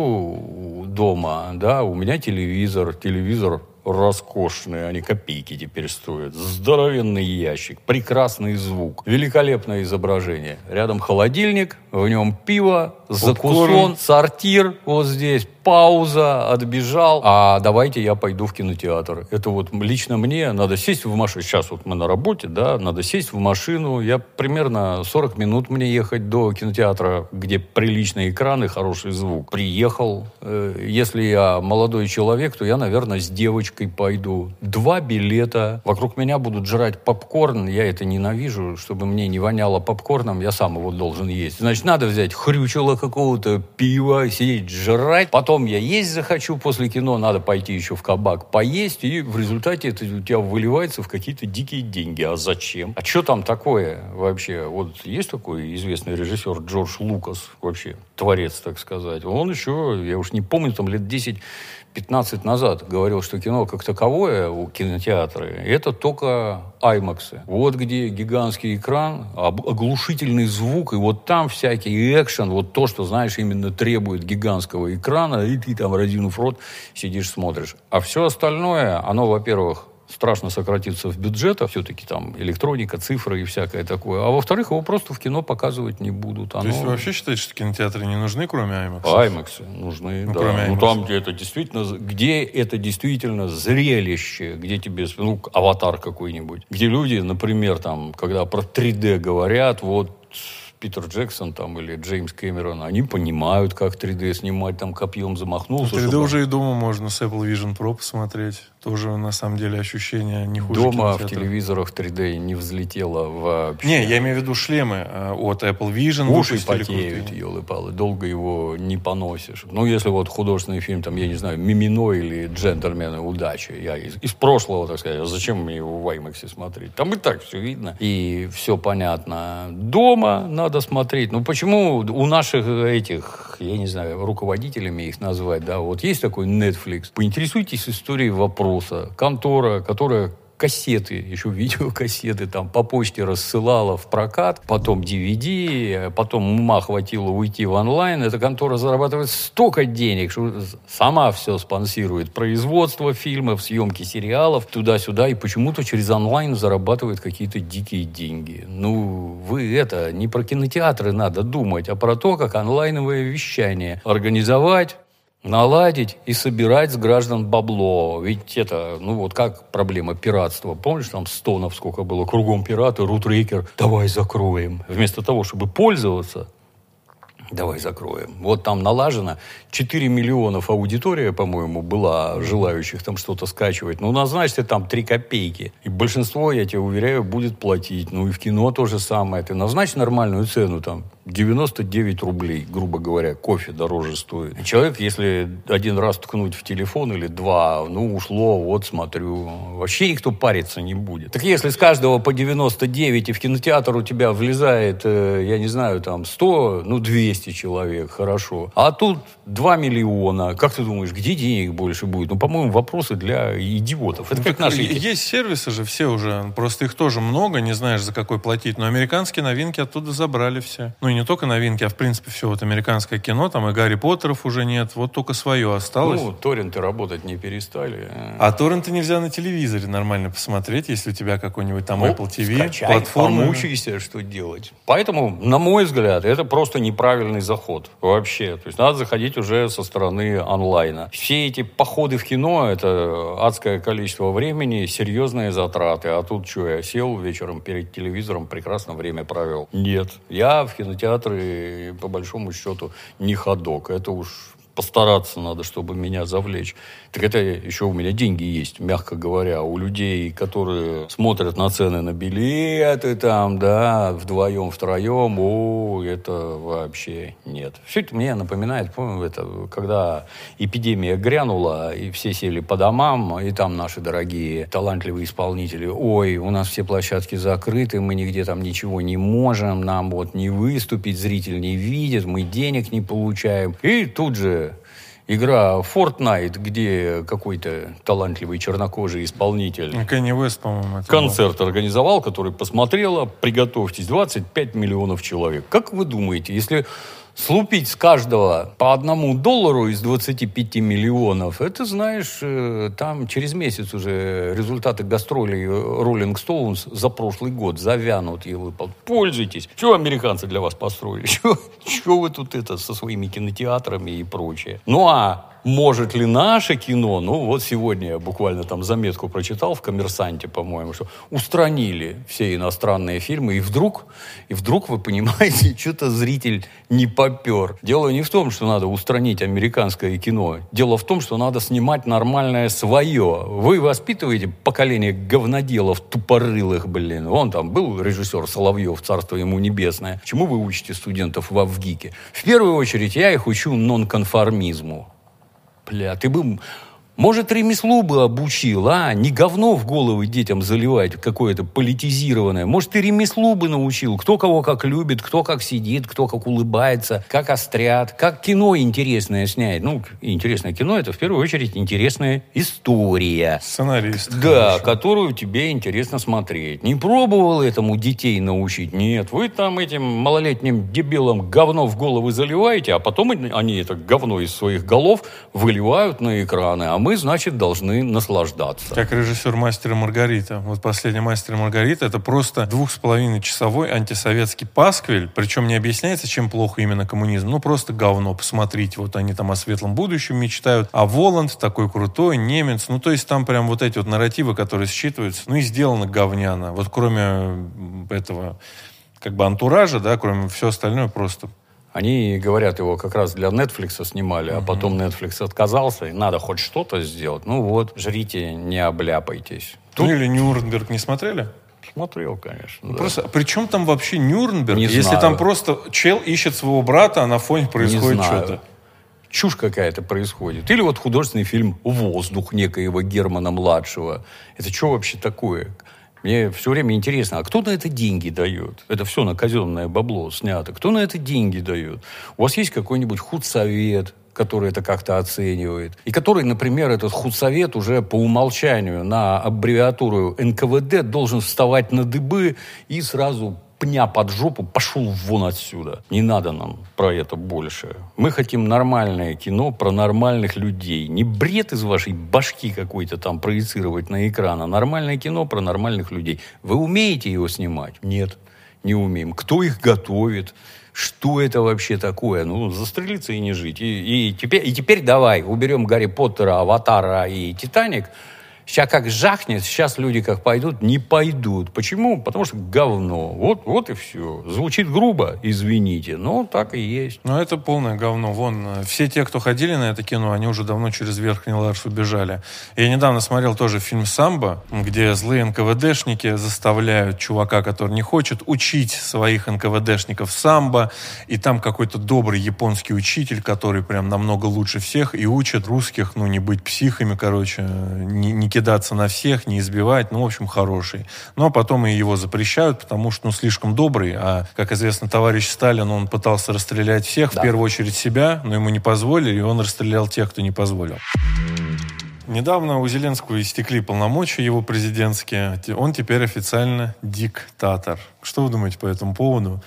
сижу дома, да, у меня телевизор, телевизор роскошный, они копейки теперь стоят. Здоровенный ящик, прекрасный звук, великолепное изображение. Рядом холодильник, в нем пиво, закусон, сортир вот здесь, пауза, отбежал. А давайте я пойду в кинотеатр. Это вот лично мне надо сесть в машину. Сейчас вот мы на работе, да, надо сесть в машину. Я примерно сорок минут мне ехать до кинотеатра, где приличные экраны, хороший звук. Приехал. Если я молодой человек, то я, наверное, с девочкой пойду. Два билета. Вокруг меня будут жрать попкорн. Я это ненавижу. Чтобы мне не воняло попкорном, я сам его должен есть. Значит, надо взять хрючело какого-то, пива, сидеть, жрать. Потом я есть захочу после кино, надо пойти еще в кабак поесть. И в результате это у тебя выливается в какие-то дикие деньги. А зачем? А что там такое вообще? Вот есть такой известный режиссер Джордж Лукас, вообще творец, так сказать. Он еще, я уж не помню, там лет десять-пятнадцать назад говорил, что кино как таковое у кинотеатра это только аймаксы. Вот где гигантский экран, оглушительный звук, и вот там всякий экшен, вот то, что, знаешь, именно требует гигантского экрана, и ты там, разинув рот, сидишь, смотришь. А все остальное, оно, во-первых, страшно сократится в бюджетах, все-таки там электроника, цифры и всякое такое. А во-вторых, его просто в кино показывать не будут. Оно...
То есть вы вообще считаете, что кинотеатры не нужны, кроме аймаксов?
Аймаксы нужны,
ну,
да.
Кроме
ну, там, где это действительно, где это действительно зрелище, где тебе, ну, аватар какой-нибудь, где люди, например, там, когда про три дэ говорят, вот Питер Джексон там, или Джеймс Кэмерон, они понимают, как три дэ снимать, там копьем замахнулся.
три дэ чтобы... уже и дома можно с Apple Vision Pro посмотреть. Тоже, на самом деле, ощущение не хуже
дома
кинотеатра.
В телевизорах три дэ не взлетело вообще.
Не, я имею в виду шлемы от Apple Vision.
Уши потеют, елы-палы. Долго его не поносишь. Ну, если вот художественный фильм, там, я не знаю, «Мимино» или «Джентльмены удачи». Я из, из прошлого, так сказать, зачем мне его в аймаксе смотреть? Там и так все видно. И все понятно. Дома надо смотреть. Ну, почему у наших этих, я не знаю, руководителями их назвать, да, вот есть такой Netflix. Поинтересуйтесь историей вопроса. Контора, которая кассеты, еще видеокассеты там по почте рассылала в прокат, потом ди ви ди, потом ума хватило уйти в онлайн. Эта контора зарабатывает столько денег, что сама все спонсирует. Производство фильмов, съемки сериалов, туда-сюда, и почему-то через онлайн зарабатывает какие-то дикие деньги. Ну, вы это, не про кинотеатры надо думать, а про то, как онлайновое вещание организовать, наладить и собирать с граждан бабло. Ведь это, ну вот как проблема пиратства. Помнишь, там стонов сколько было? Кругом пираты, рутрекер. Давай закроем. Вместо того, чтобы пользоваться, Давай закроем. Вот там налажено. четыре миллионов аудитория, по-моему, была желающих там что-то скачивать. Ну, назначьте там три копейки. И большинство, я тебе уверяю, будет платить. Ну, и в кино то же самое. Ты назначь нормальную цену, там, девяносто девять рублей, грубо говоря. Кофе дороже стоит. И человек, если один раз ткнуть в телефон или два, ну, ушло, вот, смотрю. Вообще никто париться не будет. Так если с каждого по девяносто девять, и в кинотеатр у тебя влезает, я не знаю, там, сто, ну, двести человек, хорошо. А тут два миллиона. Как ты думаешь, где денег больше будет? Ну, по-моему, вопросы для идиотов. Это
ну,
как наши...
Есть сервисы же все уже. Просто их тоже много, не знаешь, за какой платить. Но американские новинки оттуда забрали все. Ну, и не только новинки, а, в принципе, все вот американское кино. Там и Гарри Поттеров уже нет. Вот только свое осталось.
Ну, торренты работать не перестали.
А торренты нельзя на телевизоре нормально посмотреть, если у тебя какой-нибудь там
ну,
Apple ти ви,
скачай,
платформа.
Помучайся, что делать. Поэтому, на мой взгляд, это просто неправильный заход вообще. То есть надо заходить уже со стороны онлайна. Все эти походы в кино — это адское количество времени, серьезные затраты. А тут что, я сел вечером перед телевизором, прекрасно время провел? Нет. Я в кинотеатры, по большому счету, не ходок. Это уж... Постараться надо, чтобы меня завлечь. Так это еще у меня деньги есть, мягко говоря. У людей, которые смотрят на цены на билеты, там, да, вдвоем, втроем, о, это вообще нет. Все это мне напоминает, помню, это, когда эпидемия грянула, и все сели по домам, и там наши дорогие талантливые исполнители, ой, у нас все площадки закрыты, мы нигде там ничего не можем, нам вот не выступить, зритель не видит, мы денег не получаем. И тут же игра Fortnite, где какой-то талантливый чернокожий исполнитель
Кенни Уэст, по-моему, это
концерт был. Организовал, который посмотрела, приготовьтесь, двадцать пять миллионов человек. Как вы думаете, если слупить с каждого по одному доллару из двадцати пяти миллионов, это, знаешь, там через месяц уже результаты гастролей Rolling Stones за прошлый год завянут. И вы пользуйтесь. Что американцы для вас построили? Что вы тут это со своими кинотеатрами и прочее? Ну, а может ли наше кино, ну вот сегодня я буквально там заметку прочитал в «Коммерсанте», по-моему, что устранили все иностранные фильмы, и вдруг, и вдруг вы понимаете, что-то зритель не попер. Дело не в том, что надо устранить американское кино. Дело в том, что надо снимать нормальное свое. Вы воспитываете поколение говноделов тупорылых, блин. Вон там был режиссер Соловьев, царство ему небесное. Чему вы учите студентов в ВГИКе? В первую очередь я их учу нонконформизму. Бля, ты бы, может, ремеслу бы обучил, а? Не говно в головы детям заливать какое-то политизированное. Может, ты ремеслу бы научил. Кто кого как любит, кто как сидит, кто как улыбается, как острят, как кино интересное снять. Ну, интересное кино — это в первую очередь интересная история.
Сценарист.
Да,
хорошо.
Которую тебе интересно смотреть. Не пробовал этому детей научить? Нет. Вы там этим малолетним дебилам говно в головы заливаете, а потом они это говно из своих голов выливают на экраны, а мы, значит, должны наслаждаться.
Как режиссер «Мастера и Маргарита». Вот последний «Мастер и Маргарита» — это просто двух с половиной часовой антисоветский пасквиль. Причем не объясняется, чем плохо именно коммунизм. Ну, просто говно. Посмотрите, вот они там о светлом будущем мечтают. А Воланд такой крутой, немец. Ну, то есть там прям вот эти вот нарративы, которые считываются. Ну, и сделано говняно. Вот кроме этого, как бы, антуража, да, кроме всего остального просто...
Они, говорят, его как раз для Netflix снимали, uh-huh. а потом Netflix отказался, и надо хоть что-то сделать. Ну вот, жрите, не обляпайтесь.
Тут... Ну или «Нюрнберг» не смотрели?
Смотрел, конечно.
Ну,
да.
просто, при чем там вообще Нюрнберг,
не
если
знаю.
Там просто чел ищет своего брата, а на фоне происходит что-то?
Чушь какая-то происходит. Или вот художественный фильм «Воздух» некоего Германа-младшего. Это что вообще такое? Мне все время интересно, а кто на это деньги дает? Это все на казенное бабло снято. Кто на это деньги дает? У вас есть какой-нибудь худсовет, который это как-то оценивает, и который, например, этот худсовет уже по умолчанию на аббревиатуру эн ка вэ дэ должен вставать на дыбы и сразу пня под жопу, пошел вон отсюда. Не надо нам про это больше. Мы хотим нормальное кино про нормальных людей. Не бред из вашей башки какой-то там проецировать на экран, а нормальное кино про нормальных людей. Вы умеете его снимать? Нет, не умеем. Кто их готовит? Что это вообще такое? Ну, застрелиться и не жить. И, и, теперь, и теперь давай уберем Гарри Поттера, Аватара и Титаник. Сейчас как жахнет, сейчас люди как пойдут, не пойдут. Почему? Потому что говно. Вот, вот и все. Звучит грубо, извините, но так и есть.
Ну, это полное говно. Вон, все те, кто ходили на это кино, они уже давно через Верхний Ларш убежали. Я недавно смотрел тоже фильм «Самбо», где злые эн ка вэ дэшники заставляют чувака, который не хочет, учить своих эн ка вэ дэшников самбо. И там какой-то добрый японский учитель, который прям намного лучше всех и учит русских, ну, не быть психами, короче, не, не кидаться на всех, не избивать, ну, в общем, хороший. Но потом и его запрещают, потому что, ну, слишком добрый, а, как известно, товарищ Сталин, он пытался расстрелять всех, да. В первую очередь себя, но ему не позволили, и он расстрелял тех, кто не позволил. Недавно у Зеленского истекли полномочия его президентские, он теперь официально диктатор. Что вы думаете по этому поводу?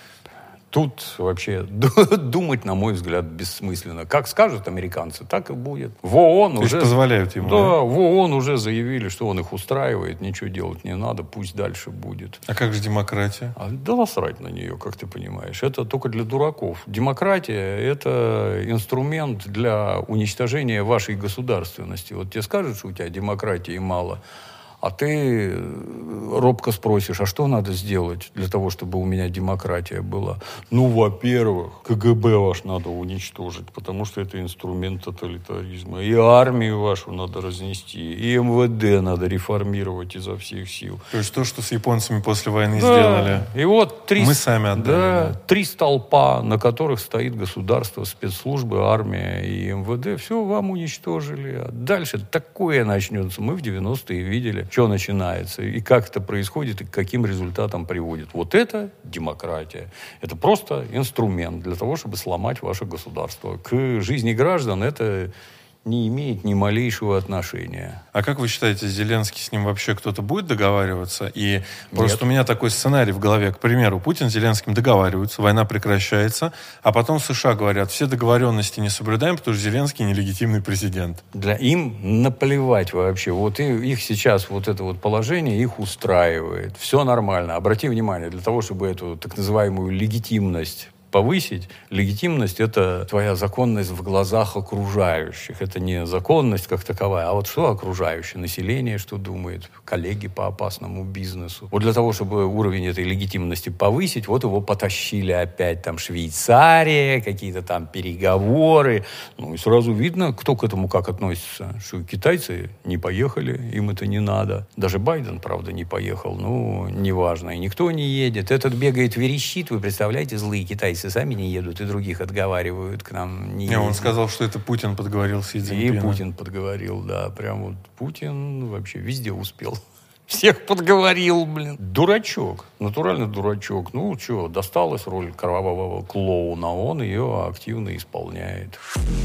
Тут вообще думать, на мой взгляд, бессмысленно. Как скажут американцы, так и будет. В ООН
То
уже...
позволяют ему.
Да, да, в ООН уже заявили, что он их устраивает, ничего делать не надо, пусть дальше будет.
А как же демократия?
А, да насрать на нее, как ты понимаешь. Это только для дураков. Демократия – это инструмент для уничтожения вашей государственности. Вот тебе скажут, что у тебя демократии мало, а ты робко спросишь, а что надо сделать для того, чтобы у меня демократия была? Ну, во-первых, ка гэ бэ ваш надо уничтожить, потому что это инструмент тоталитаризма. И армию вашу надо разнести, и эм вэ дэ надо реформировать изо всех сил.
То есть то, что с японцами после войны
да.
сделали,
и вот три,
мы сами отдали.
Да,
да.
Три столпа, на которых стоит государство, спецслужбы, армия и эм вэ дэ, все вам уничтожили. А дальше такое начнется. Мы в девяностые видели, что начинается, и как это происходит, и к каким результатам приводит. Вот это демократия. Это просто инструмент для того, чтобы сломать ваше государство. К жизни граждан это не имеет ни малейшего отношения.
А как вы считаете, Зеленский с ним вообще кто-то будет договариваться? И просто
Нет.
у меня такой сценарий в голове. К примеру, Путин с Зеленским договариваются, война прекращается, а потом США говорят, все договоренности не соблюдаем, потому что Зеленский нелегитимный президент.
Для им наплевать вообще. Вот и, их сейчас вот это вот положение их устраивает. Все нормально. Обрати внимание, для того, чтобы эту так называемую легитимность повысить, легитимность – это твоя законность в глазах окружающих. Это не законность как таковая, а вот что окружающее? Население что думает? Коллеги по опасному бизнесу. Вот для того, чтобы уровень этой легитимности повысить, вот его потащили опять там Швейцария, какие-то там переговоры. Ну и сразу видно, кто к этому как относится. Что китайцы не поехали, им это не надо. Даже Байден, правда, не поехал. Ну, неважно. И никто не едет. Этот бегает, верещит. Вы представляете, злые китайцы сами не едут, и других отговаривают к нам не
Не, он сказал, что это Путин подговорил Си Цзиньпина.
И Путин подговорил, да. Прям вот Путин вообще везде успел. Всех подговорил, блин. Дурачок. Натурально дурачок. Ну, что, досталась роль кровавого клоуна. Он ее активно исполняет.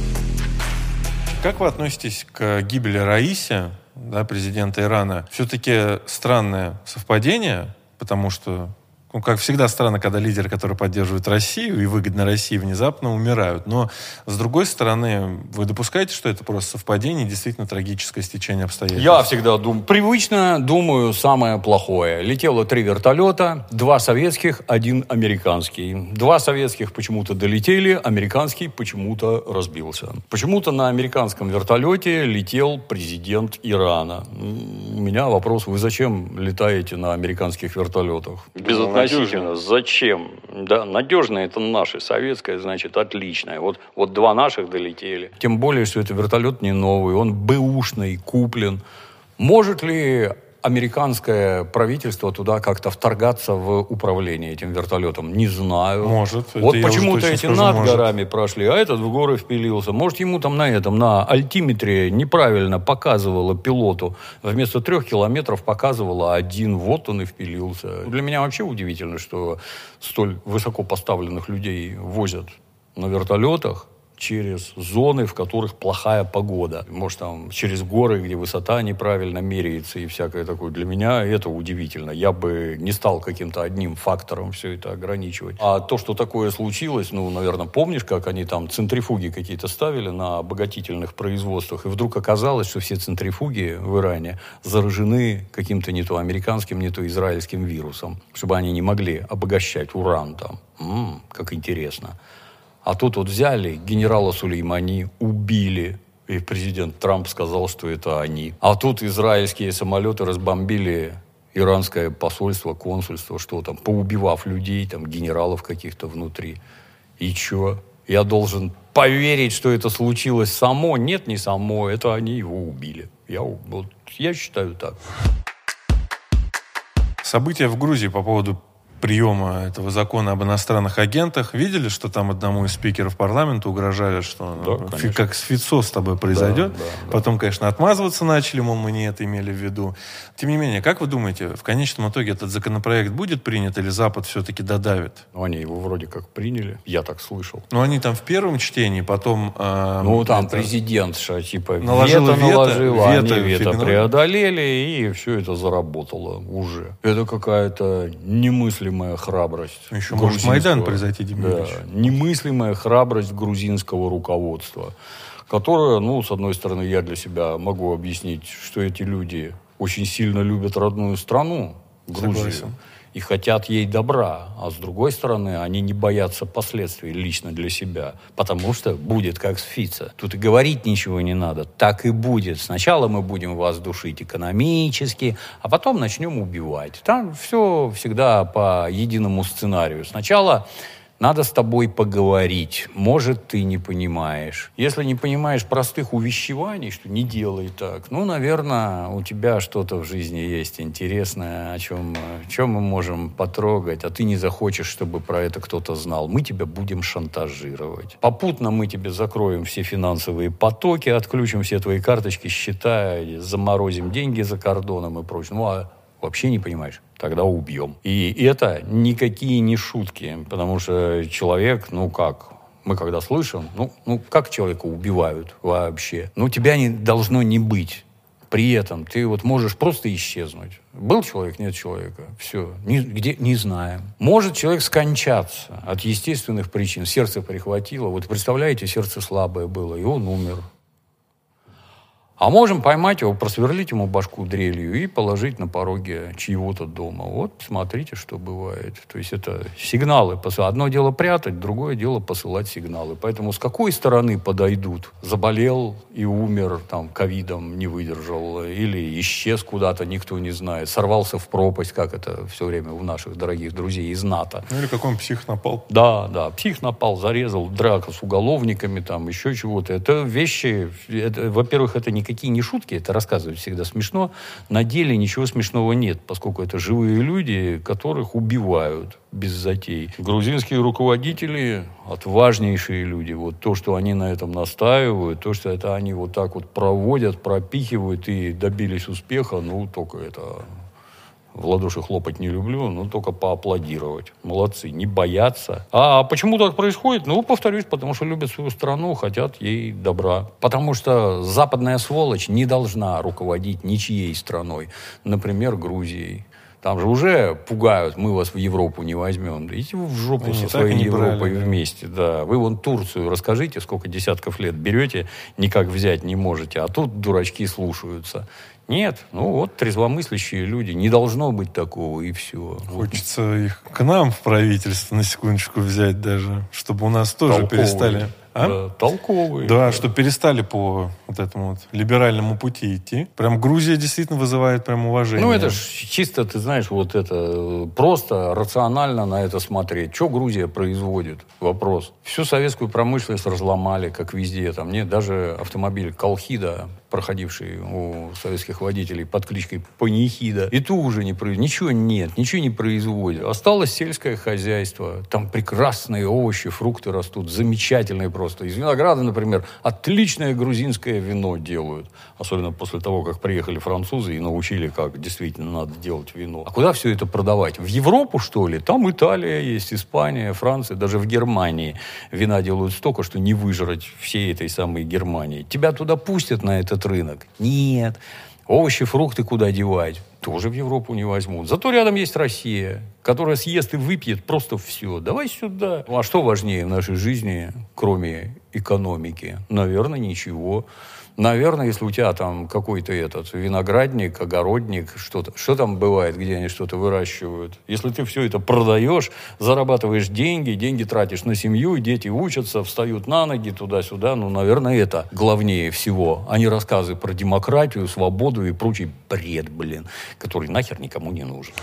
Как вы относитесь к гибели Раиси, да, президента Ирана? Все-таки странное совпадение, потому что ну, как всегда странно, когда лидеры, которые поддерживают Россию и выгодно России, внезапно умирают. Но, с другой стороны, вы допускаете, что это просто совпадение, действительно трагическое стечение обстоятельств?
Я всегда думаю, привычно думаю самое плохое. Летело три вертолета, два советских, один американский. Два советских почему-то долетели, американский почему-то разбился. Почему-то на американском вертолете летел президент Ирана. У меня вопрос, вы зачем летаете на американских вертолетах? Безотносительно. Зачем? Да, надежное это наше, советское, значит, отличное. Вот, вот два наших долетели. Тем более, что это вертолет не новый, он бэушный, куплен. Может ли американское правительство туда как-то вторгаться в управление этим вертолетом? Не знаю.
Может.
Вот почему-то эти скажу, над может. горами прошли, а этот в горы впилился. Может, ему там на этом, на альтиметре неправильно показывало пилоту. Вместо трех километров показывало один. Вот он и впилился. Для меня вообще удивительно, что столь высоко поставленных людей возят на вертолетах через зоны, в которых плохая погода. Может, там через горы, где высота неправильно меряется и всякое такое. Для меня это удивительно. Я бы не стал каким-то одним фактором все это ограничивать. А то, что такое случилось, ну, наверное, помнишь, как они там центрифуги какие-то ставили на обогатительных производствах, и вдруг оказалось, что все центрифуги в Иране заражены каким-то не то американским, не то израильским вирусом, чтобы они не могли обогащать уран там. М-м, как интересно. А тут вот взяли генерала Сулеймани, убили. И президент Трамп сказал, что это они. А тут израильские самолеты разбомбили иранское посольство, консульство, что там, поубивав людей, там, генералов каких-то внутри. И чё? Я должен поверить, что это случилось само? Нет, не само. Это они его убили. Я, вот, я считаю так.
События в Грузии по поводу приема этого закона об иностранных агентах. Видели, что там одному из спикеров парламента угрожали, что да, фи, как с Фицо с тобой произойдет? Да, да, да. Потом, конечно, отмазываться начали, мол, мы не это имели в виду. Тем не менее, как вы думаете, в конечном итоге этот законопроект будет принят или Запад все-таки додавит?
Ну, они его вроде как приняли, я так слышал.
Ну, они там в первом чтении, потом... Э,
ну, там
это...
президент, типа,
наложила
вето, наложил,
вето,
они
вето,
вето
фигнули.
преодолели, и все это заработало уже. Это какая-то немыслимая храбрость.
Еще может Майдан произойти,
да, немыслимая храбрость грузинского руководства, которая, ну, с одной стороны, я для себя могу объяснить, что эти люди очень сильно любят родную страну, Грузию,
Согласен.
и хотят ей добра, а с другой стороны, они не боятся последствий лично для себя, потому что будет как с Фицо. Тут и говорить ничего не надо, так и будет. Сначала мы будем вас душить экономически, а потом начнем убивать. Там все всегда по единому сценарию. Сначала надо с тобой поговорить. Может, ты не понимаешь. Если не понимаешь простых увещеваний, что не делай так, ну, наверное, у тебя что-то в жизни есть интересное, о чем, о чем мы можем потрогать, а ты не захочешь, чтобы про это кто-то знал. Мы тебя будем шантажировать. Попутно мы тебе закроем все финансовые потоки, отключим все твои карточки, счета, заморозим деньги за кордоном и прочее. Ну, а вообще не понимаешь, тогда убьем. И это никакие не шутки, потому что человек, ну как, мы когда слышим, ну, ну как человека убивают вообще? Ну, тебя не должно не быть. При этом ты вот можешь просто исчезнуть. Был человек, нет человека. Все. Ни, где, не знаем. Может человек скончаться от естественных причин. Сердце прихватило. Вот представляете, сердце слабое было, и он умер. А можем поймать его, просверлить ему башку дрелью и положить на пороге чьего-то дома. Вот, смотрите, что бывает. То есть это сигналы. Одно дело прятать, другое дело посылать сигналы. Поэтому с какой стороны подойдут? Заболел и умер, там, ковидом не выдержал. Или исчез куда-то, никто не знает. Сорвался в пропасть, как это все время у наших дорогих друзей из НАТО.
Ну или какой-нибудь псих напал.
Да, да. Псих напал, зарезал, драка с уголовниками, там, еще чего-то. Это вещи, это, во-первых, это не какие не шутки, это рассказывать всегда смешно. На деле ничего смешного нет, поскольку это живые люди, которых убивают без затей. Грузинские руководители отважнейшие люди. Вот то, что они на этом настаивают, то, что это они вот так вот проводят, пропихивают и добились успеха, ну, только это... В ладоши хлопать не люблю, но только поаплодировать. Молодцы, не боятся. А почему так происходит? Ну, повторюсь, потому что любят свою страну, хотят ей добра. Потому что западная сволочь не должна руководить ничьей страной. Например, Грузией. Там же уже пугают, мы вас в Европу не возьмем. Да идите вы в жопу ну, со своей Европой брали, вместе. Да. Вы вон Турцию расскажите, сколько десятков лет берете, никак взять не можете, а тут дурачки слушаются. Нет, ну вот трезвомыслящие люди. Не должно быть такого, и все.
Хочется их к нам в правительство на секундочку взять даже, чтобы у нас тоже
толковые,
перестали... А?
Да, толковые.
Да, да, чтобы перестали по вот этому вот либеральному пути идти. Прям Грузия действительно вызывает прям уважение.
Ну, это ж чисто, ты знаешь, вот это просто рационально на это смотреть. Что Грузия производит? Вопрос. Всю советскую промышленность разломали, как везде. Там нет даже автомобиль Колхида, проходивший у советских водителей под кличкой Панихида. И ту уже не производит. Ничего нет, ничего не производит. Осталось сельское хозяйство. Там прекрасные овощи, фрукты растут, замечательные просто. Из винограда, например, отличное грузинское вино делают. Особенно после того, как приехали французы и научили, как действительно надо делать вино. А куда все это продавать? В Европу, что ли? Там Италия есть, Испания, Франция, даже в Германии. Вина делают столько, что не выжрать всей этой самой Германии. Тебя туда пустят на этот рынок? Нет. Овощи, фрукты куда девать? Тоже в Европу не возьмут. Зато рядом есть Россия, которая съест и выпьет просто все. Давай сюда. Ну, а что важнее в нашей жизни, кроме экономики? Наверное, ничего. Наверное, если у тебя там какой-то этот виноградник, огородник, что-то, что там бывает, где они что-то выращивают. Если ты все это продаешь, зарабатываешь деньги, деньги тратишь на семью, дети учатся, встают на ноги туда-сюда, ну, наверное, это главнее всего, а не рассказы про демократию, свободу и прочий бред, блин, который нахер никому не нужен.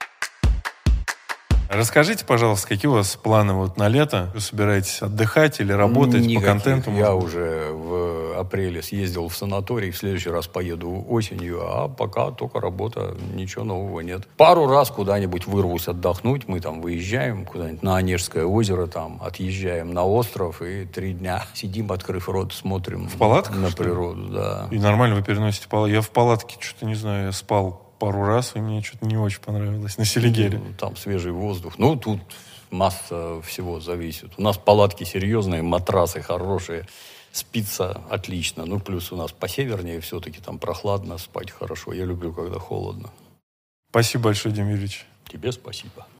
Расскажите, пожалуйста, какие у вас планы вот на лето? Вы собираетесь отдыхать или работать
Никаких.
по контенту?
Я уже в апреле съездил в санаторий, в следующий раз поеду осенью, а пока только работа, ничего нового нет. Пару раз куда-нибудь вырвусь отдохнуть, мы там выезжаем куда-нибудь на Онежское озеро, там отъезжаем на остров и три дня сидим, открыв рот, смотрим
в палатках,
на природу. Да.
И нормально вы переносите палатку? Я в палатке что-то не знаю, я спал пару раз, и мне что-то не очень понравилось. На Селигере.
Ну, там свежий воздух. Ну, тут масса всего зависит. У нас палатки серьезные, матрасы хорошие, спится отлично. Ну, плюс у нас посевернее все-таки там прохладно, спать хорошо. Я люблю, когда холодно.
Спасибо большое, Дим Юрьевич.
Тебе спасибо.